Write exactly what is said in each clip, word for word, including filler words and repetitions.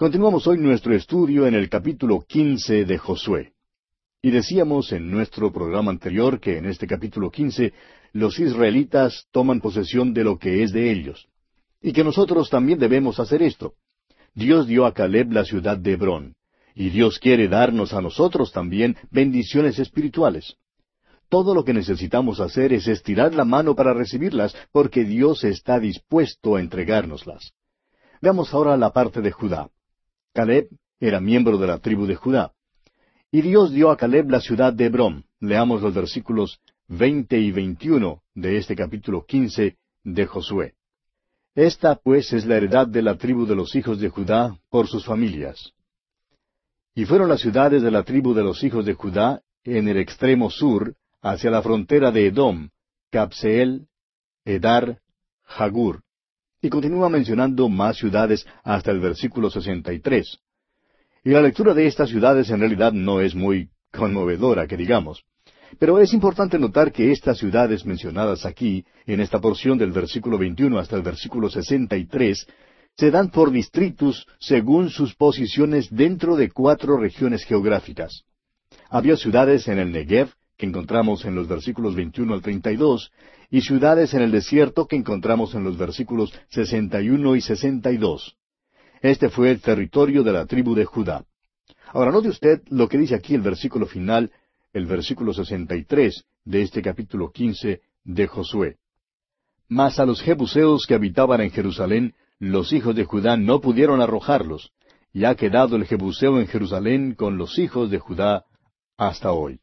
Continuamos hoy nuestro estudio en el capítulo quince de Josué. Y decíamos en nuestro programa anterior que en este capítulo quince los israelitas toman posesión de lo que es de ellos, y que nosotros también debemos hacer esto. Dios dio a Caleb la ciudad de Hebrón, y Dios quiere darnos a nosotros también bendiciones espirituales. Todo lo que necesitamos hacer es estirar la mano para recibirlas, porque Dios está dispuesto a entregárnoslas. Veamos ahora la parte de Judá. Caleb era miembro de la tribu de Judá. Y Dios dio a Caleb la ciudad de Hebrón. Leamos los versículos veinte y veintiuno de este capítulo quince de Josué. Esta pues es la heredad de la tribu de los hijos de Judá por sus familias. Y fueron las ciudades de la tribu de los hijos de Judá en el extremo sur, hacia la frontera de Edom, Cabseel, Edar, Jagur. Y continúa mencionando más ciudades hasta el versículo sesenta y tres. Y la lectura de estas ciudades en realidad no es muy conmovedora, que digamos. Pero es importante notar que estas ciudades mencionadas aquí, en esta porción del versículo veintiuno hasta el versículo sesenta y tres, se dan por distritos según sus posiciones dentro de cuatro regiones geográficas. Había ciudades en el Negev, que encontramos en los versículos veintiuno al treinta y dos, y ciudades en el desierto que encontramos en los versículos sesenta y uno y sesenta y dos. Este fue el territorio de la tribu de Judá. Ahora note usted lo que dice aquí el versículo final, el versículo sesenta y tres de este capítulo quince de Josué. Mas a los jebuseos que habitaban en Jerusalén, los hijos de Judá no pudieron arrojarlos, y ha quedado el jebuseo en Jerusalén con los hijos de Judá hasta hoy.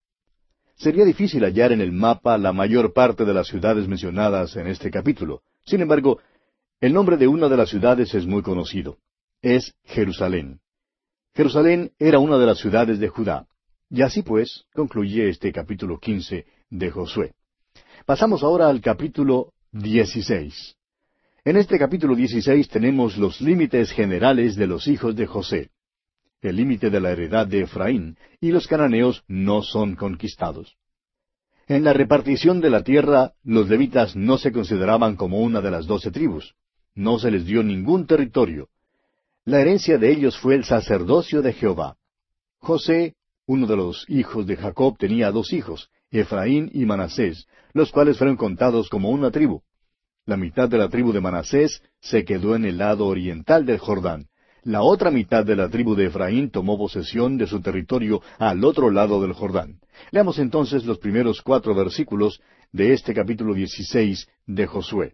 Sería difícil hallar en el mapa la mayor parte de las ciudades mencionadas en este capítulo. Sin embargo, el nombre de una de las ciudades es muy conocido. Es Jerusalén. Jerusalén era una de las ciudades de Judá. Y así pues, concluye este capítulo quince de Josué. Pasamos ahora al capítulo dieciséis. En este capítulo dieciséis tenemos los límites generales de los hijos de José. El límite de la heredad de Efraín, y los cananeos no son conquistados. En la repartición de la tierra, los levitas no se consideraban como una de las doce tribus. No se les dio ningún territorio. La herencia de ellos fue el sacerdocio de Jehová. José, uno de los hijos de Jacob, tenía dos hijos, Efraín y Manasés, los cuales fueron contados como una tribu. La mitad de la tribu de Manasés se quedó en el lado oriental del Jordán. La otra mitad de la tribu de Efraín tomó posesión de su territorio al otro lado del Jordán. Leamos entonces los primeros cuatro versículos de este capítulo dieciséis de Josué.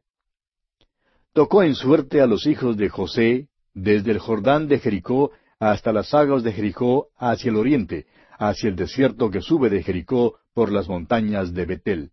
Tocó en suerte a los hijos de José desde el Jordán de Jericó hasta las aguas de Jericó hacia el oriente, hacia el desierto que sube de Jericó por las montañas de Betel.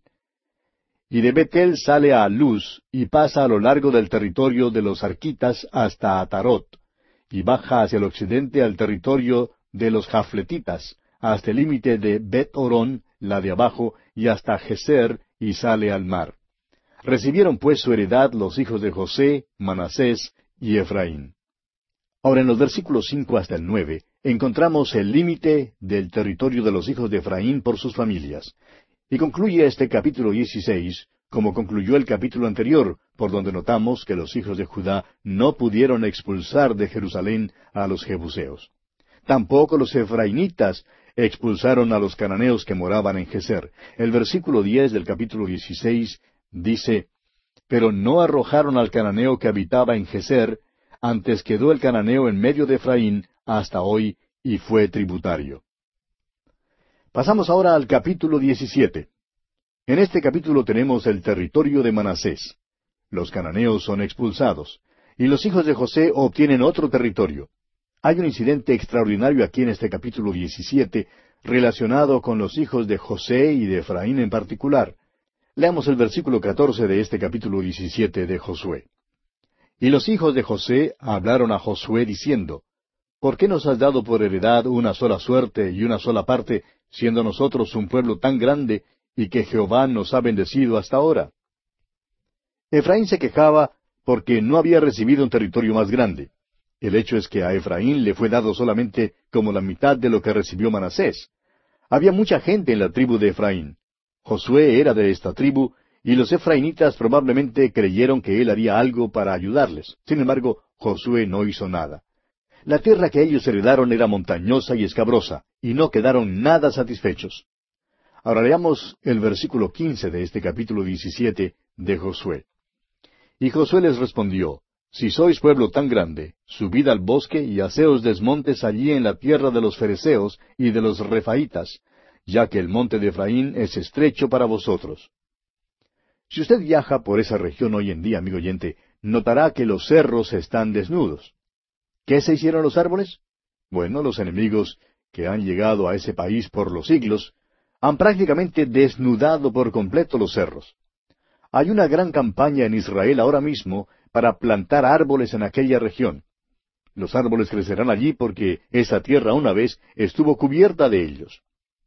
Y de Betel sale a Luz y pasa a lo largo del territorio de los arquitas hasta Atarot, y baja hacia el occidente al territorio de los jafletitas, hasta el límite de Bet-Orón, la de abajo, y hasta Geser, y sale al mar. Recibieron pues su heredad los hijos de José, Manasés y Efraín. Ahora en los versículos cinco hasta el nueve, encontramos el límite del territorio de los hijos de Efraín por sus familias. Y concluye este capítulo dieciséis, como concluyó el capítulo anterior, por donde notamos que los hijos de Judá no pudieron expulsar de Jerusalén a los jebuseos. Tampoco los efrainitas expulsaron a los cananeos que moraban en Geser. El versículo diez del capítulo dieciséis dice, Pero no arrojaron al cananeo que habitaba en Geser, antes quedó el cananeo en medio de Efraín hasta hoy, y fue tributario. Pasamos ahora al capítulo diecisiete. En este capítulo tenemos el territorio de Manasés. Los cananeos son expulsados, y los hijos de José obtienen otro territorio. Hay un incidente extraordinario aquí en este capítulo diecisiete, relacionado con los hijos de José y de Efraín en particular. Leamos el versículo catorce de este capítulo diecisiete de Josué. Y los hijos de José hablaron a Josué diciendo, ¿Por qué nos has dado por heredad una sola suerte y una sola parte, siendo nosotros un pueblo tan grande, y que Jehová nos ha bendecido hasta ahora? Efraín se quejaba porque no había recibido un territorio más grande. El hecho es que a Efraín le fue dado solamente como la mitad de lo que recibió Manasés. Había mucha gente en la tribu de Efraín. Josué era de esta tribu, y los efraínitas probablemente creyeron que él haría algo para ayudarles. Sin embargo, Josué no hizo nada. La tierra que ellos heredaron era montañosa y escabrosa, y no quedaron nada satisfechos. Ahora leamos el versículo quince de este capítulo diecisiete de Josué. Y Josué les respondió, Si sois pueblo tan grande, subid al bosque y haceos desmontes allí en la tierra de los fereceos y de los refaitas, ya que el monte de Efraín es estrecho para vosotros. Si usted viaja por esa región hoy en día, amigo oyente, notará que los cerros están desnudos. ¿Qué se hicieron los árboles? Bueno, los enemigos que han llegado a ese país por los siglos han prácticamente desnudado por completo los cerros. Hay una gran campaña en Israel ahora mismo para plantar árboles en aquella región. Los árboles crecerán allí porque esa tierra una vez estuvo cubierta de ellos.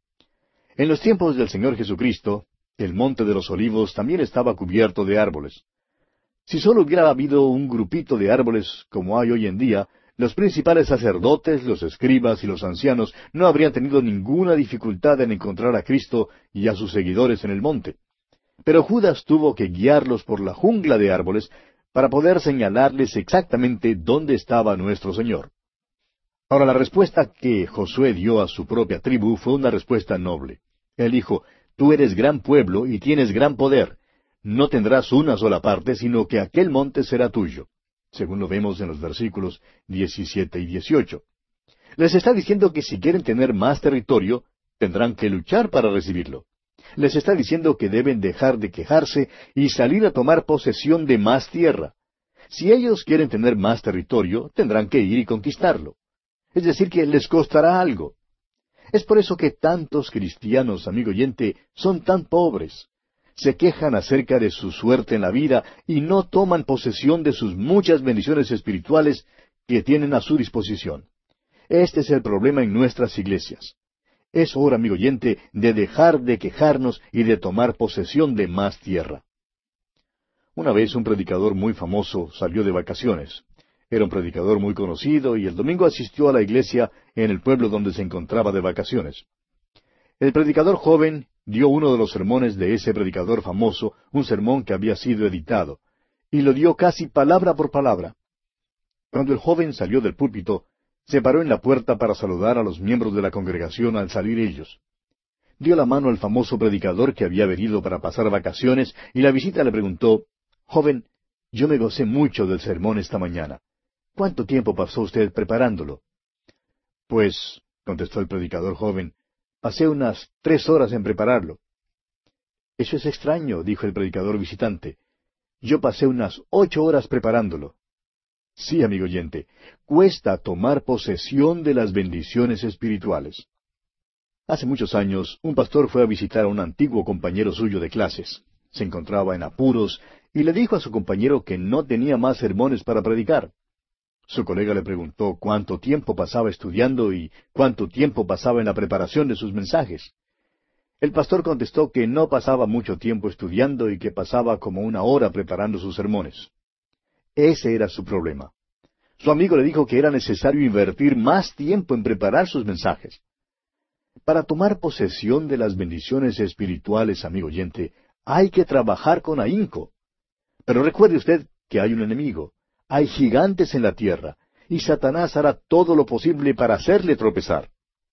En los tiempos del Señor Jesucristo, el Monte de los Olivos también estaba cubierto de árboles. Si solo hubiera habido un grupito de árboles como hay hoy en día, los principales sacerdotes, los escribas y los ancianos no habrían tenido ninguna dificultad en encontrar a Cristo y a sus seguidores en el monte. Pero Judas tuvo que guiarlos por la jungla de árboles para poder señalarles exactamente dónde estaba nuestro Señor. Ahora, la respuesta que Josué dio a su propia tribu fue una respuesta noble. Él dijo, Tú eres gran pueblo y tienes gran poder. No tendrás una sola parte, sino que aquel monte será tuyo, según lo vemos en los versículos diecisiete y dieciocho. Les está diciendo que si quieren tener más territorio, tendrán que luchar para recibirlo. Les está diciendo que deben dejar de quejarse y salir a tomar posesión de más tierra. Si ellos quieren tener más territorio, tendrán que ir y conquistarlo. Es decir, que les costará algo. Es por eso que tantos cristianos, amigo oyente, son tan pobres. Se quejan acerca de su suerte en la vida y no toman posesión de sus muchas bendiciones espirituales que tienen a su disposición. Este es el problema en nuestras iglesias. Es hora, amigo oyente, de dejar de quejarnos y de tomar posesión de más tierra. Una vez un predicador muy famoso salió de vacaciones. Era un predicador muy conocido y el domingo asistió a la iglesia en el pueblo donde se encontraba de vacaciones. El predicador joven dio uno de los sermones de ese predicador famoso, un sermón que había sido editado, y lo dio casi palabra por palabra. Cuando el joven salió del púlpito, se paró en la puerta para saludar a los miembros de la congregación al salir ellos. Dio la mano al famoso predicador que había venido para pasar vacaciones y la visita le preguntó, Joven, yo me gocé mucho del sermón esta mañana. ¿Cuánto tiempo pasó usted preparándolo? Pues, contestó el predicador joven, pasé unas tres horas en prepararlo. Eso es extraño, dijo el predicador visitante. Yo pasé unas ocho horas preparándolo. Sí, amigo oyente, cuesta tomar posesión de las bendiciones espirituales. Hace muchos años, un pastor fue a visitar a un antiguo compañero suyo de clases. Se encontraba en apuros y le dijo a su compañero que no tenía más sermones para predicar. Su colega le preguntó cuánto tiempo pasaba estudiando y cuánto tiempo pasaba en la preparación de sus mensajes. El pastor contestó que no pasaba mucho tiempo estudiando y que pasaba como una hora preparando sus sermones. Ese era su problema. Su amigo le dijo que era necesario invertir más tiempo en preparar sus mensajes. Para tomar posesión de las bendiciones espirituales, amigo oyente, hay que trabajar con ahínco. Pero recuerde usted que hay un enemigo. Hay gigantes en la tierra, y Satanás hará todo lo posible para hacerle tropezar.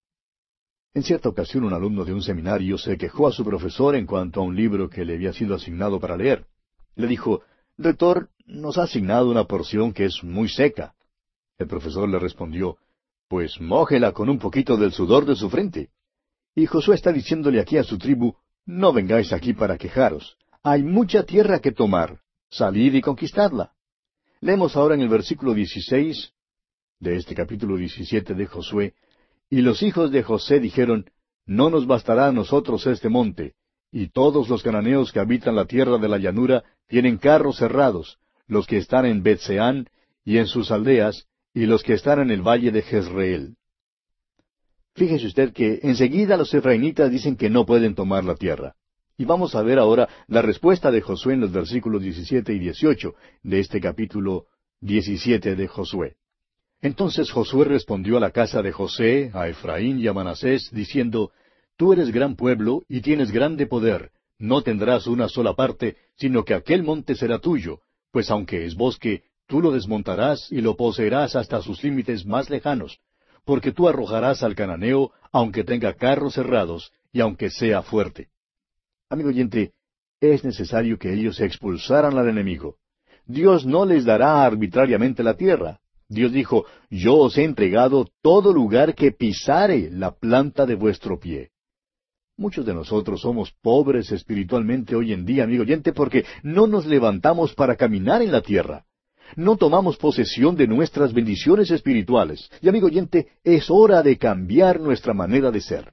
En cierta ocasión un alumno de un seminario se quejó a su profesor en cuanto a un libro que le había sido asignado para leer. Le dijo, Rector, nos ha asignado una porción que es muy seca. El profesor le respondió, Pues mójela con un poquito del sudor de su frente. Y Josué está diciéndole aquí a su tribu, No vengáis aquí para quejaros. Hay mucha tierra que tomar. Salid y conquistadla. Leemos ahora en el versículo dieciséis de este capítulo diecisiete de Josué, y los hijos de José dijeron, No nos bastará a nosotros este monte, y todos los cananeos que habitan la tierra de la llanura tienen carros cerrados, los que están en Bet-Seán y en sus aldeas, y los que están en el valle de Jezreel. Fíjese usted que enseguida los efraimitas dicen que no pueden tomar la tierra. Y vamos a ver ahora la respuesta de Josué en los versículos diecisiete y dieciocho de este capítulo diecisiete de Josué. Entonces Josué respondió a la casa de José, a Efraín y a Manasés, diciendo, Tú eres gran pueblo y tienes grande poder, no tendrás una sola parte, sino que aquel monte será tuyo, pues aunque es bosque, Tú lo desmontarás y lo poseerás hasta sus límites más lejanos, porque tú arrojarás al cananeo, aunque tenga carros cerrados y aunque sea fuerte. Amigo oyente, es necesario que ellos expulsaran al enemigo. Dios no les dará arbitrariamente la tierra. Dios dijo, yo os he entregado todo lugar que pisare la planta de vuestro pie. Muchos de nosotros somos pobres espiritualmente hoy en día, amigo oyente, porque no nos levantamos para caminar en la tierra. No tomamos posesión de nuestras bendiciones espirituales. Y, amigo oyente, es hora de cambiar nuestra manera de ser.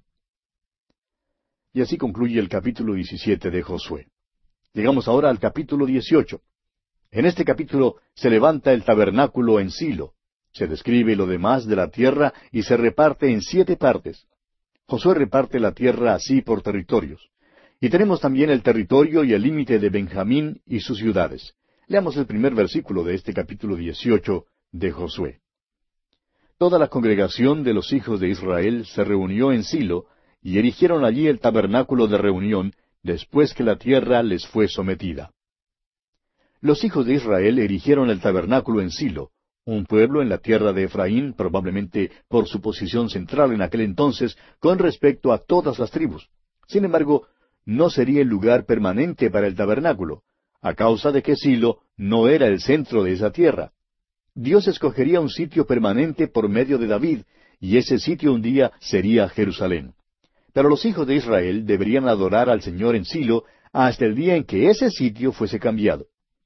Y así concluye el capítulo diecisiete de Josué. Llegamos ahora al capítulo dieciocho. En este capítulo se levanta el tabernáculo en Silo. Se describe lo demás de la tierra y se reparte en siete partes. Josué reparte la tierra así por territorios. Y tenemos también el territorio y el límite de Benjamín y sus ciudades. Leamos el primer versículo de este capítulo dieciocho de Josué. Toda la congregación de los hijos de Israel se reunió en Silo, y erigieron allí el tabernáculo de reunión, después que la tierra les fue sometida. Los hijos de Israel erigieron el tabernáculo en Silo, un pueblo en la tierra de Efraín, probablemente por su posición central en aquel entonces, con respecto a todas las tribus. Sin embargo, no sería el lugar permanente para el tabernáculo, a causa de que Silo no era el centro de esa tierra. Dios escogería un sitio permanente por medio de David, y ese sitio un día sería Jerusalén. Pero los hijos de Israel deberían adorar al Señor en Silo hasta el día en que ese sitio fuese cambiado.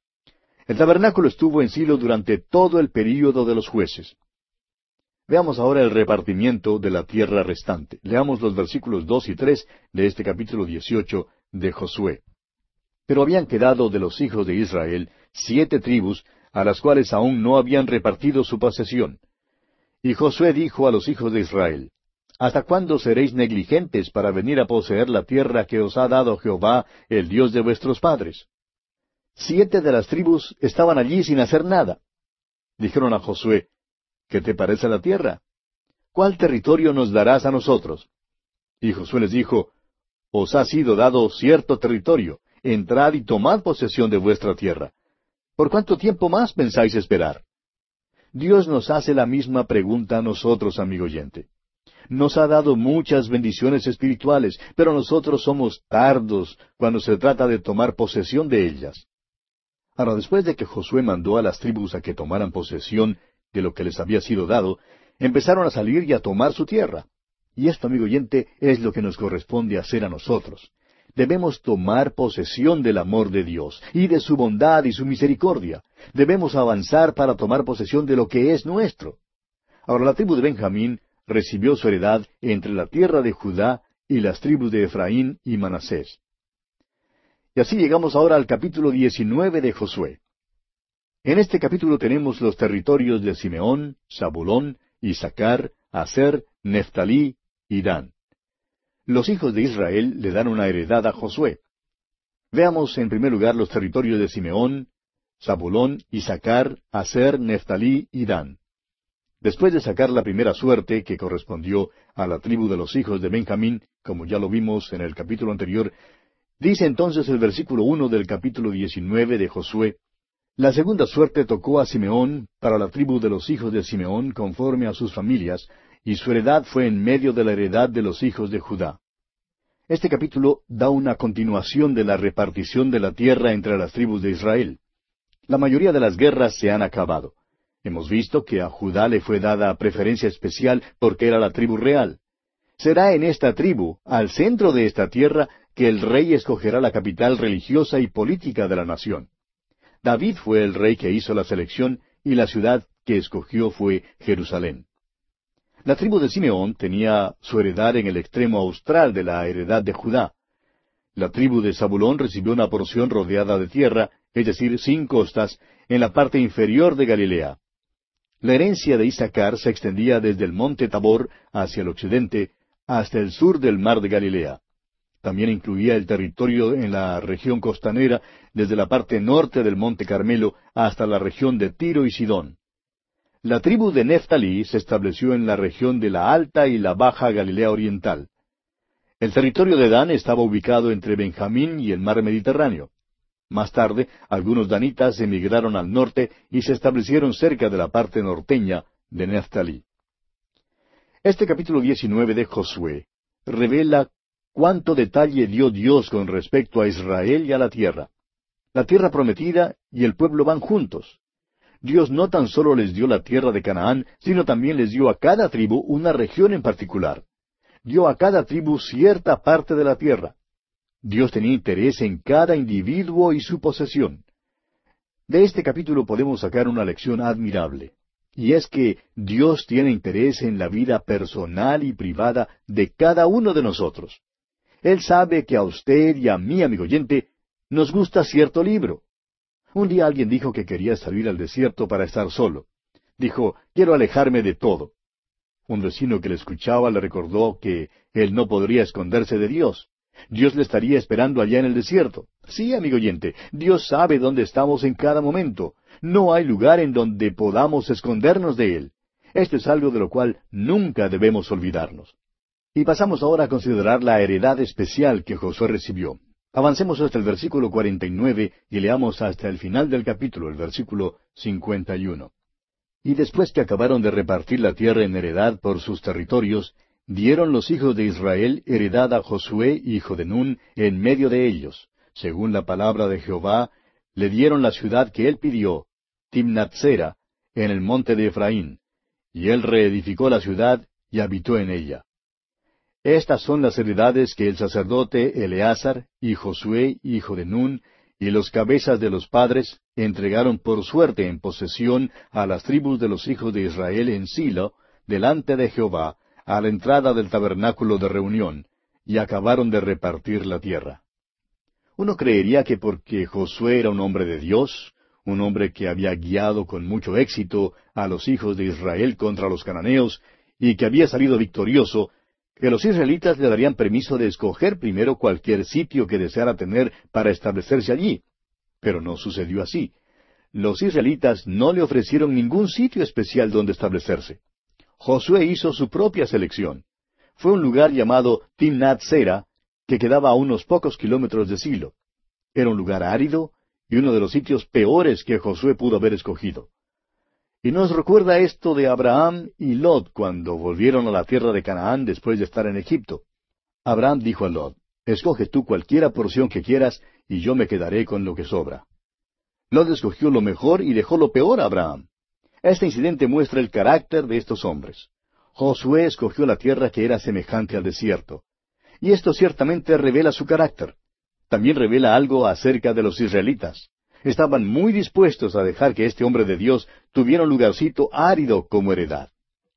El tabernáculo estuvo en Silo durante todo el período de los jueces. Veamos ahora el repartimiento de la tierra restante. Leamos los versículos dos y tres de este capítulo dieciocho de Josué. Pero habían quedado de los hijos de Israel siete tribus, a las cuales aún no habían repartido su posesión. Y Josué dijo a los hijos de Israel, ¿hasta cuándo seréis negligentes para venir a poseer la tierra que os ha dado Jehová, el Dios de vuestros padres? Siete de las tribus estaban allí sin hacer nada. Dijeron a Josué, ¿qué te parece la tierra? ¿Cuál territorio nos darás a nosotros? Y Josué les dijo, os ha sido dado cierto territorio, entrad y tomad posesión de vuestra tierra. ¿Por cuánto tiempo más pensáis esperar? Dios nos hace la misma pregunta a nosotros, amigo oyente. Nos ha dado muchas bendiciones espirituales, pero nosotros somos tardos cuando se trata de tomar posesión de ellas. Ahora, después de que Josué mandó a las tribus a que tomaran posesión de lo que les había sido dado, empezaron a salir y a tomar su tierra. Y esto, amigo oyente, es lo que nos corresponde hacer a nosotros. Debemos tomar posesión del amor de Dios, y de su bondad y su misericordia. Debemos avanzar para tomar posesión de lo que es nuestro. Ahora, la tribu de Benjamín recibió su heredad entre la tierra de Judá y las tribus de Efraín y Manasés. Y así llegamos ahora al capítulo diecinueve de Josué. En este capítulo tenemos los territorios de Simeón, Zabulón, Isaacar, Aser, Neftalí y Dan. Los hijos de Israel le dan una heredad a Josué. Veamos en primer lugar los territorios de Simeón, Zabulón, Isaacar, Aser, Neftalí y Dan. Después de sacar la primera suerte, que correspondió a la tribu de los hijos de Benjamín, como ya lo vimos en el capítulo anterior, dice entonces el versículo uno del capítulo diecinueve de Josué, la segunda suerte tocó a Simeón para la tribu de los hijos de Simeón conforme a sus familias, y su heredad fue en medio de la heredad de los hijos de Judá. Este capítulo da una continuación de la repartición de la tierra entre las tribus de Israel. La mayoría de las guerras se han acabado. Hemos visto que a Judá le fue dada preferencia especial porque era la tribu real. Será en esta tribu, al centro de esta tierra, que el rey escogerá la capital religiosa y política de la nación. David fue el rey que hizo la selección y la ciudad que escogió fue Jerusalén. La tribu de Simeón tenía su heredad en el extremo austral de la heredad de Judá. La tribu de Zabulón recibió una porción rodeada de tierra, es decir, sin costas, en la parte inferior de Galilea. La herencia de Isaacar se extendía desde el monte Tabor hacia el occidente hasta el sur del mar de Galilea. También incluía el territorio en la región costanera, desde la parte norte del monte Carmelo hasta la región de Tiro y Sidón. La tribu de Neftalí se estableció en la región de la Alta y la Baja Galilea Oriental. El territorio de Dan estaba ubicado entre Benjamín y el mar Mediterráneo. Más tarde, algunos danitas emigraron al norte y se establecieron cerca de la parte norteña de Neftalí. Este capítulo diecinueve de Josué revela cuánto detalle dio Dios con respecto a Israel y a la tierra. La tierra prometida y el pueblo van juntos. Dios no tan solo les dio la tierra de Canaán, sino también les dio a cada tribu una región en particular. Dio a cada tribu cierta parte de la tierra. Dios tenía interés en cada individuo y su posesión. De este capítulo podemos sacar una lección admirable, y es que Dios tiene interés en la vida personal y privada de cada uno de nosotros. Él sabe que a usted y a mí, amigo oyente, nos gusta cierto libro. Un día alguien dijo que quería salir al desierto para estar solo. Dijo, quiero alejarme de todo. Un vecino que le escuchaba le recordó que él no podría esconderse de Dios. Dios le estaría esperando allá en el desierto. Sí, amigo oyente, Dios sabe dónde estamos en cada momento. No hay lugar en donde podamos escondernos de Él. Esto es algo de lo cual nunca debemos olvidarnos. Y pasamos ahora a considerar la heredad especial que Josué recibió. Avancemos hasta el versículo cuarenta y nueve y leamos hasta el final del capítulo, el versículo cincuenta y uno. Y después que acabaron de repartir la tierra en heredad por sus territorios, dieron los hijos de Israel heredad a Josué, hijo de Nun, en medio de ellos. Según la palabra de Jehová, le dieron la ciudad que él pidió, Timnatsera, en el monte de Efraín. Y él reedificó la ciudad y habitó en ella. Estas son las heredades que el sacerdote Eleazar y Josué, hijo de Nun, y los cabezas de los padres entregaron por suerte en posesión a las tribus de los hijos de Israel en Silo, delante de Jehová, a la entrada del tabernáculo de reunión, y acabaron de repartir la tierra. Uno creería que porque Josué era un hombre de Dios, un hombre que había guiado con mucho éxito a los hijos de Israel contra los cananeos, y que había salido victorioso, que los israelitas le darían permiso de escoger primero cualquier sitio que deseara tener para establecerse allí. Pero no sucedió así. Los israelitas no le ofrecieron ningún sitio especial donde establecerse. Josué hizo su propia selección. Fue un lugar llamado Timnat-Sera, que quedaba a unos pocos kilómetros de Silo. Era un lugar árido y uno de los sitios peores que Josué pudo haber escogido. Y nos recuerda esto de Abraham y Lot cuando volvieron a la tierra de Canaán después de estar en Egipto. Abraham dijo a Lot, escoge tú cualquiera porción que quieras, y yo me quedaré con lo que sobra. Lot escogió lo mejor y dejó lo peor a Abraham. Este incidente muestra el carácter de estos hombres. Josué escogió la tierra que era semejante al desierto. Y esto ciertamente revela su carácter. También revela algo acerca de los israelitas. Estaban muy dispuestos a dejar que este hombre de Dios tuviera un lugarcito árido como heredad.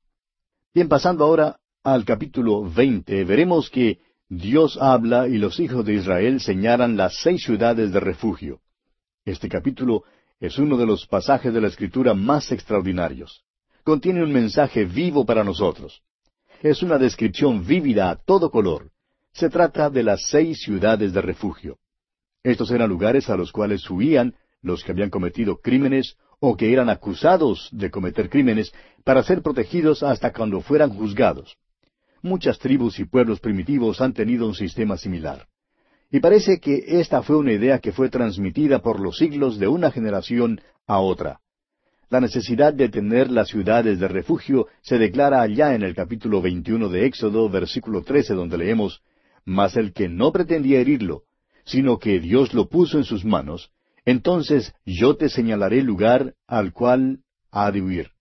Bien, pasando ahora al capítulo veinte, veremos que Dios habla y los hijos de Israel señalan las seis ciudades de refugio. Este capítulo es uno de los pasajes de la Escritura más extraordinarios. Contiene un mensaje vivo para nosotros. Es una descripción vívida a todo color. Se trata de las seis ciudades de refugio. Estos eran lugares a los cuales huían los que habían cometido crímenes o que eran acusados de cometer crímenes para ser protegidos hasta cuando fueran juzgados. Muchas tribus y pueblos primitivos han tenido un sistema similar. Y parece que esta fue una idea que fue transmitida por los siglos de una generación a otra. La necesidad de tener las ciudades de refugio se declara allá en el capítulo veintiuno de Éxodo, versículo trece, donde leemos, «Mas el que no pretendía herirlo, sino que Dios lo puso en sus manos, entonces yo te señalaré el lugar al cual ha de huir».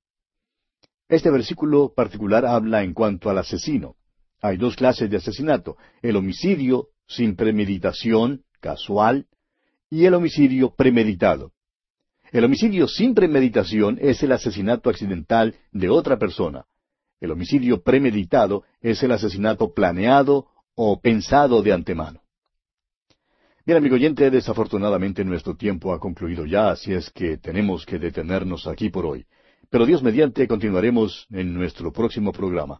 Este versículo particular habla en cuanto al asesino. Hay dos clases de asesinato, el homicidio sin premeditación, casual, y el homicidio premeditado. El homicidio sin premeditación es el asesinato accidental de otra persona. El homicidio premeditado es el asesinato planeado o pensado de antemano. Bien, amigo oyente, desafortunadamente nuestro tiempo ha concluido ya, así es que tenemos que detenernos aquí por hoy. Pero Dios mediante continuaremos en nuestro próximo programa.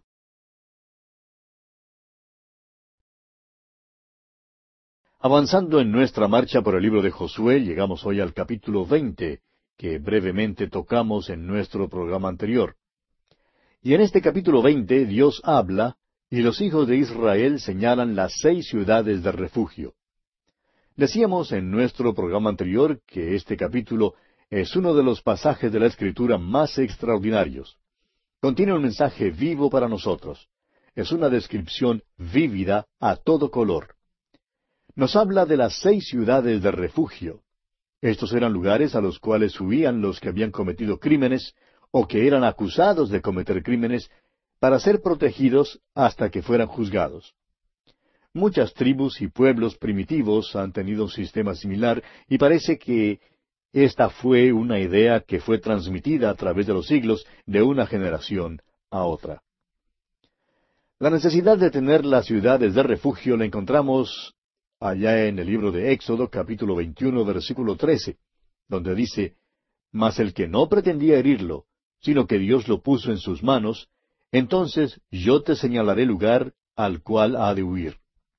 Avanzando en nuestra marcha por el libro de Josué, llegamos hoy al capítulo veinte, que brevemente tocamos en nuestro programa anterior. Y en este capítulo veinte Dios habla, y los hijos de Israel señalan las seis ciudades de refugio. Decíamos en nuestro programa anterior que este capítulo es uno de los pasajes de la Escritura más extraordinarios. Contiene un mensaje vivo para nosotros. Es una descripción vívida a todo color. Nos habla de las seis ciudades de refugio. Estos eran lugares a los cuales huían los que habían cometido crímenes o que eran acusados de cometer crímenes para ser protegidos hasta que fueran juzgados. Muchas tribus y pueblos primitivos han tenido un sistema similar y parece que esta fue una idea que fue transmitida a través de los siglos de una generación a otra. La necesidad de tener las ciudades de refugio la encontramos allá en el libro de Éxodo, capítulo veintiuno, versículo trece, donde dice, «Mas el que no pretendía herirlo, sino que Dios lo puso en sus manos, entonces yo te señalaré lugar al cual ha de huir».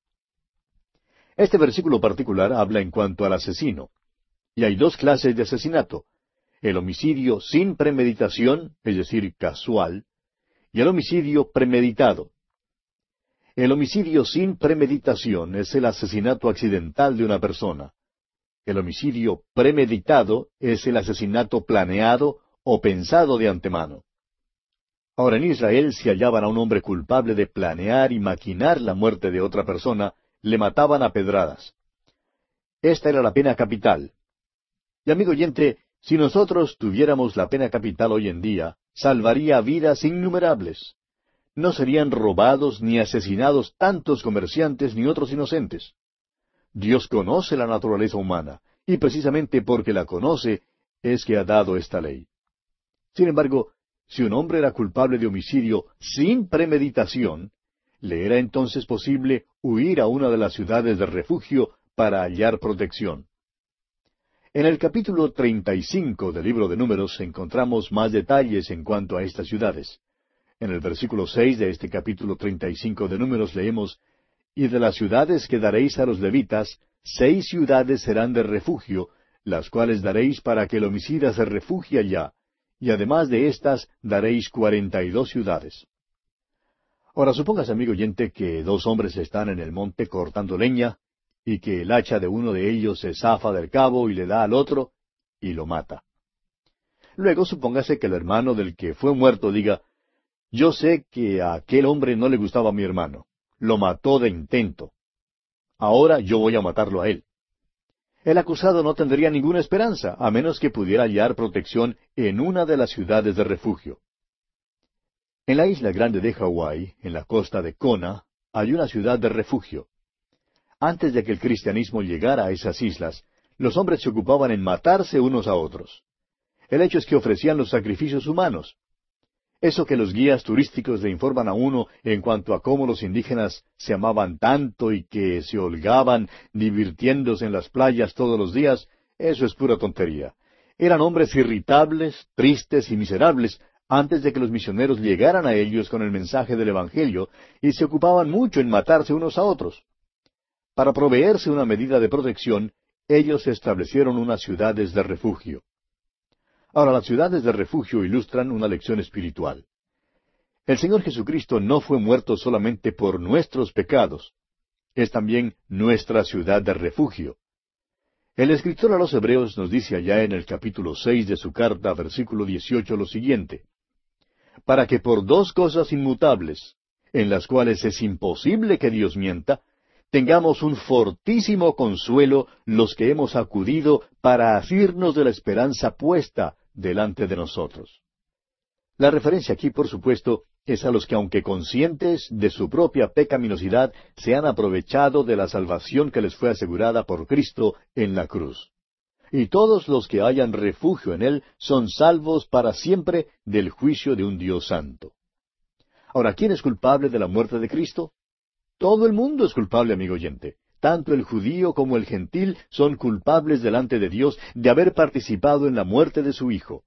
Este versículo particular habla en cuanto al asesino. Y hay dos clases de asesinato: el homicidio sin premeditación, es decir, casual, y el homicidio premeditado. El homicidio sin premeditación es el asesinato accidental de una persona. El homicidio premeditado es el asesinato planeado o pensado de antemano. Ahora, en Israel, si hallaban a un hombre culpable de planear y maquinar la muerte de otra persona, le mataban a pedradas. Esta era la pena capital. Y amigo oyente, si nosotros tuviéramos la pena capital hoy en día, salvaría vidas innumerables. No serían robados ni asesinados tantos comerciantes ni otros inocentes. Dios conoce la naturaleza humana, y precisamente porque la conoce es que ha dado esta ley. Sin embargo, si un hombre era culpable de homicidio sin premeditación, le era entonces posible huir a una de las ciudades de refugio para hallar protección. En el capítulo treinta y cinco del libro de Números encontramos más detalles en cuanto a estas ciudades. En el versículo seis de este capítulo treinta y cinco de Números leemos, «Y de las ciudades que daréis a los levitas, seis ciudades serán de refugio, las cuales daréis para que el homicida se refugie allá, y además de éstas daréis cuarenta y dos ciudades». Ahora supóngase, amigo oyente, que dos hombres están en el monte cortando leña, y que el hacha de uno de ellos se zafa del cabo y le da al otro, y lo mata. Luego supóngase que el hermano del que fue muerto diga, «Yo sé que a aquel hombre no le gustaba a mi hermano. Lo mató de intento. Ahora yo voy a matarlo a él». El acusado no tendría ninguna esperanza, a menos que pudiera hallar protección en una de las ciudades de refugio. En la isla grande de Hawái, en la costa de Kona, hay una ciudad de refugio. Antes de que el cristianismo llegara a esas islas, los hombres se ocupaban en matarse unos a otros. El hecho es que ofrecían los sacrificios humanos. Eso que los guías turísticos le informan a uno en cuanto a cómo los indígenas se amaban tanto y que se holgaban divirtiéndose en las playas todos los días, eso es pura tontería. Eran hombres irritables, tristes y miserables antes de que los misioneros llegaran a ellos con el mensaje del Evangelio, y se ocupaban mucho en matarse unos a otros. Para proveerse una medida de protección, ellos establecieron unas ciudades de refugio. Ahora, las ciudades de refugio ilustran una lección espiritual. El Señor Jesucristo no fue muerto solamente por nuestros pecados, es también nuestra ciudad de refugio. El escritor a los Hebreos nos dice allá en el capítulo seis de su carta, versículo dieciocho, lo siguiente, «Para que por dos cosas inmutables, en las cuales es imposible que Dios mienta, tengamos un fortísimo consuelo los que hemos acudido para asirnos de la esperanza puesta delante de nosotros». La referencia aquí, por supuesto, es a los que, aunque conscientes de su propia pecaminosidad, se han aprovechado de la salvación que les fue asegurada por Cristo en la cruz. Y todos los que hallan refugio en Él son salvos para siempre del juicio de un Dios santo. Ahora, ¿quién es culpable de la muerte de Cristo? Todo el mundo es culpable, amigo oyente. Tanto el judío como el gentil son culpables delante de Dios de haber participado en la muerte de su Hijo.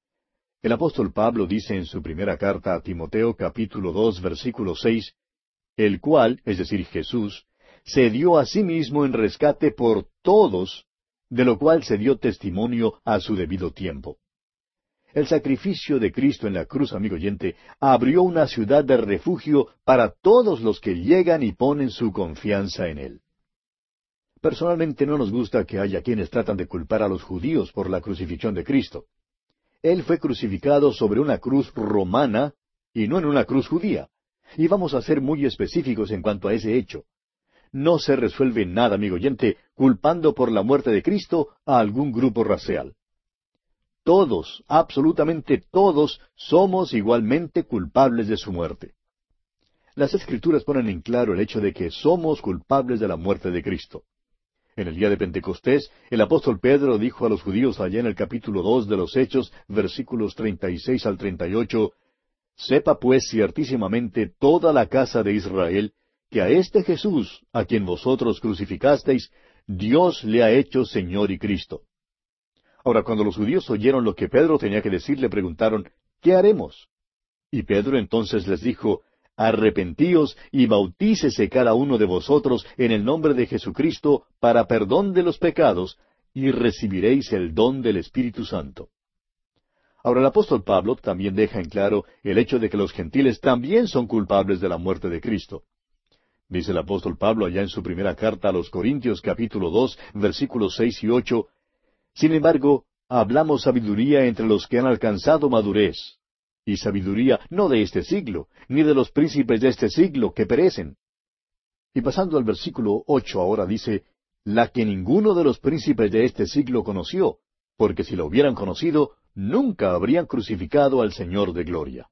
El apóstol Pablo dice en su primera carta a Timoteo, capítulo dos, versículo seis, «El cual, es decir, Jesús, se dio a sí mismo en rescate por todos, de lo cual se dio testimonio a su debido tiempo». El sacrificio de Cristo en la cruz, amigo oyente, abrió una ciudad de refugio para todos los que llegan y ponen su confianza en Él. Personalmente no nos gusta que haya quienes tratan de culpar a los judíos por la crucifixión de Cristo. Él fue crucificado sobre una cruz romana y no en una cruz judía. Y vamos a ser muy específicos en cuanto a ese hecho. No se resuelve nada, amigo oyente, culpando por la muerte de Cristo a algún grupo racial. Todos, absolutamente todos, somos igualmente culpables de su muerte. Las Escrituras ponen en claro el hecho de que somos culpables de la muerte de Cristo. En el día de Pentecostés, el apóstol Pedro dijo a los judíos allá en el capítulo dos de los Hechos, versículos treinta y seis al treinta y ocho, «Sepa pues ciertísimamente toda la casa de Israel, que a este Jesús, a quien vosotros crucificasteis, Dios le ha hecho Señor y Cristo». Ahora, cuando los judíos oyeron lo que Pedro tenía que decir, le preguntaron, «¿Qué haremos?». Y Pedro entonces les dijo, «Arrepentíos y bautícese cada uno de vosotros en el nombre de Jesucristo para perdón de los pecados, y recibiréis el don del Espíritu Santo». Ahora el apóstol Pablo también deja en claro el hecho de que los gentiles también son culpables de la muerte de Cristo. Dice el apóstol Pablo allá en su primera carta a los Corintios capítulo dos, versículos seis y ocho, «Sin embargo, hablamos sabiduría entre los que han alcanzado madurez, y sabiduría no de este siglo, ni de los príncipes de este siglo que perecen». Y pasando al versículo ocho ahora dice, «La que ninguno de los príncipes de este siglo conoció, porque si lo hubieran conocido, nunca habrían crucificado al Señor de gloria».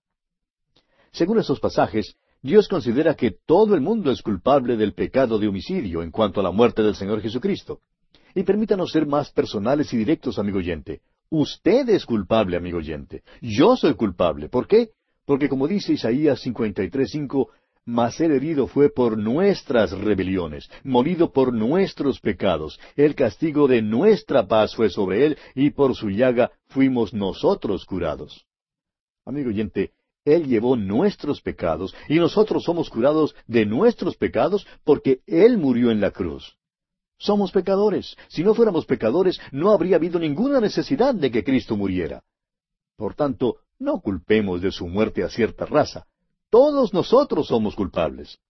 Según esos pasajes, Dios considera que todo el mundo es culpable del pecado de homicidio en cuanto a la muerte del Señor Jesucristo. Y permítanos ser más personales y directos, amigo oyente. Usted es culpable, amigo oyente. Yo soy culpable. ¿Por qué? Porque como dice Isaías cincuenta y tres, cinco, «Mas el herido fue por nuestras rebeliones, molido por nuestros pecados. El castigo de nuestra paz fue sobre él, y por su llaga fuimos nosotros curados». Amigo oyente, Él llevó nuestros pecados, y nosotros somos curados de nuestros pecados porque Él murió en la cruz. Somos pecadores. Si no fuéramos pecadores, no habría habido ninguna necesidad de que Cristo muriera. Por tanto, no culpemos de su muerte a cierta raza. Todos nosotros somos culpables.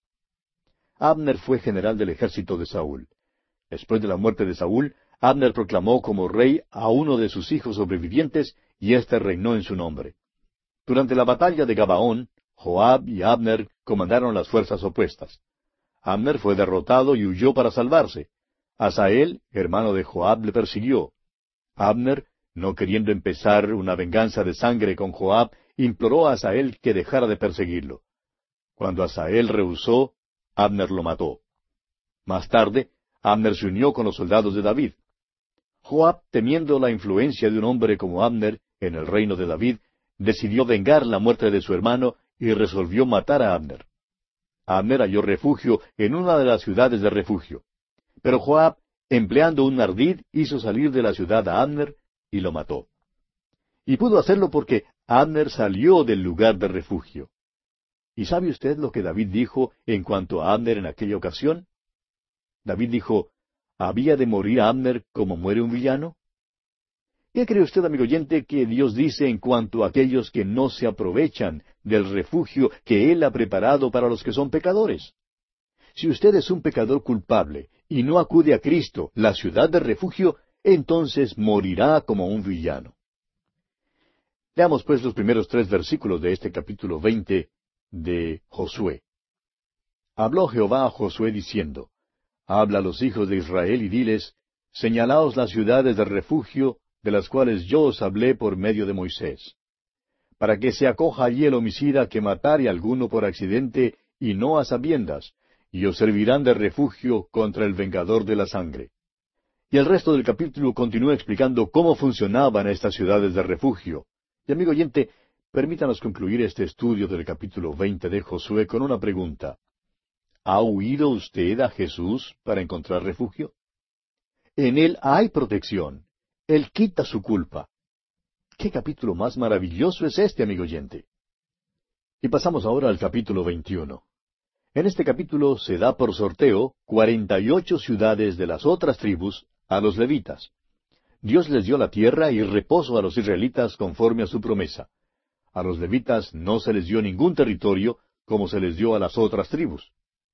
Abner fue general del ejército de Saúl. Después de la muerte de Saúl, Abner proclamó como rey a uno de sus hijos sobrevivientes, y éste reinó en su nombre. Durante la batalla de Gabaón, Joab y Abner comandaron las fuerzas opuestas. Abner fue derrotado y huyó para salvarse. Asael, hermano de Joab, le persiguió. Abner, no queriendo empezar una venganza de sangre con Joab, imploró a Asael que dejara de perseguirlo. Cuando Asael rehusó, Abner lo mató. Más tarde, Abner se unió con los soldados de David. Joab, temiendo la influencia de un hombre como Abner en el reino de David, decidió vengar la muerte de su hermano y resolvió matar a Abner. Abner halló refugio en una de las ciudades de refugio. Pero Joab, empleando un ardid, hizo salir de la ciudad a Abner y lo mató. Y pudo hacerlo porque Abner salió del lugar de refugio. ¿Y sabe usted lo que David dijo en cuanto a Abner en aquella ocasión? David dijo, ¿había de morir Abner como muere un villano? ¿Qué cree usted, amigo oyente, que Dios dice en cuanto a aquellos que no se aprovechan del refugio que Él ha preparado para los que son pecadores? Si usted es un pecador culpable y no acude a Cristo, la ciudad de refugio, entonces morirá como un villano. Leamos pues los primeros tres versículos de este capítulo veinte de Josué. Habló Jehová a Josué diciendo, Habla a los hijos de Israel y diles, Señalaos las ciudades de refugio, de las cuales yo os hablé por medio de Moisés, para que se acoja allí el homicida que matare a alguno por accidente y no a sabiendas, y os servirán de refugio contra el vengador de la sangre. Y el resto del capítulo continúa explicando cómo funcionaban estas ciudades de refugio. Y amigo oyente, permítanos concluir este estudio del capítulo veinte de Josué con una pregunta. ¿Ha huido usted a Jesús para encontrar refugio? En Él hay protección. Él quita su culpa. ¿Qué capítulo más maravilloso es este, amigo oyente? Y pasamos ahora al capítulo veintiuno. En este capítulo se da por sorteo cuarenta y ocho ciudades de las otras tribus a los levitas. Dios les dio la tierra y reposo a los israelitas conforme a su promesa. A los levitas no se les dio ningún territorio como se les dio a las otras tribus.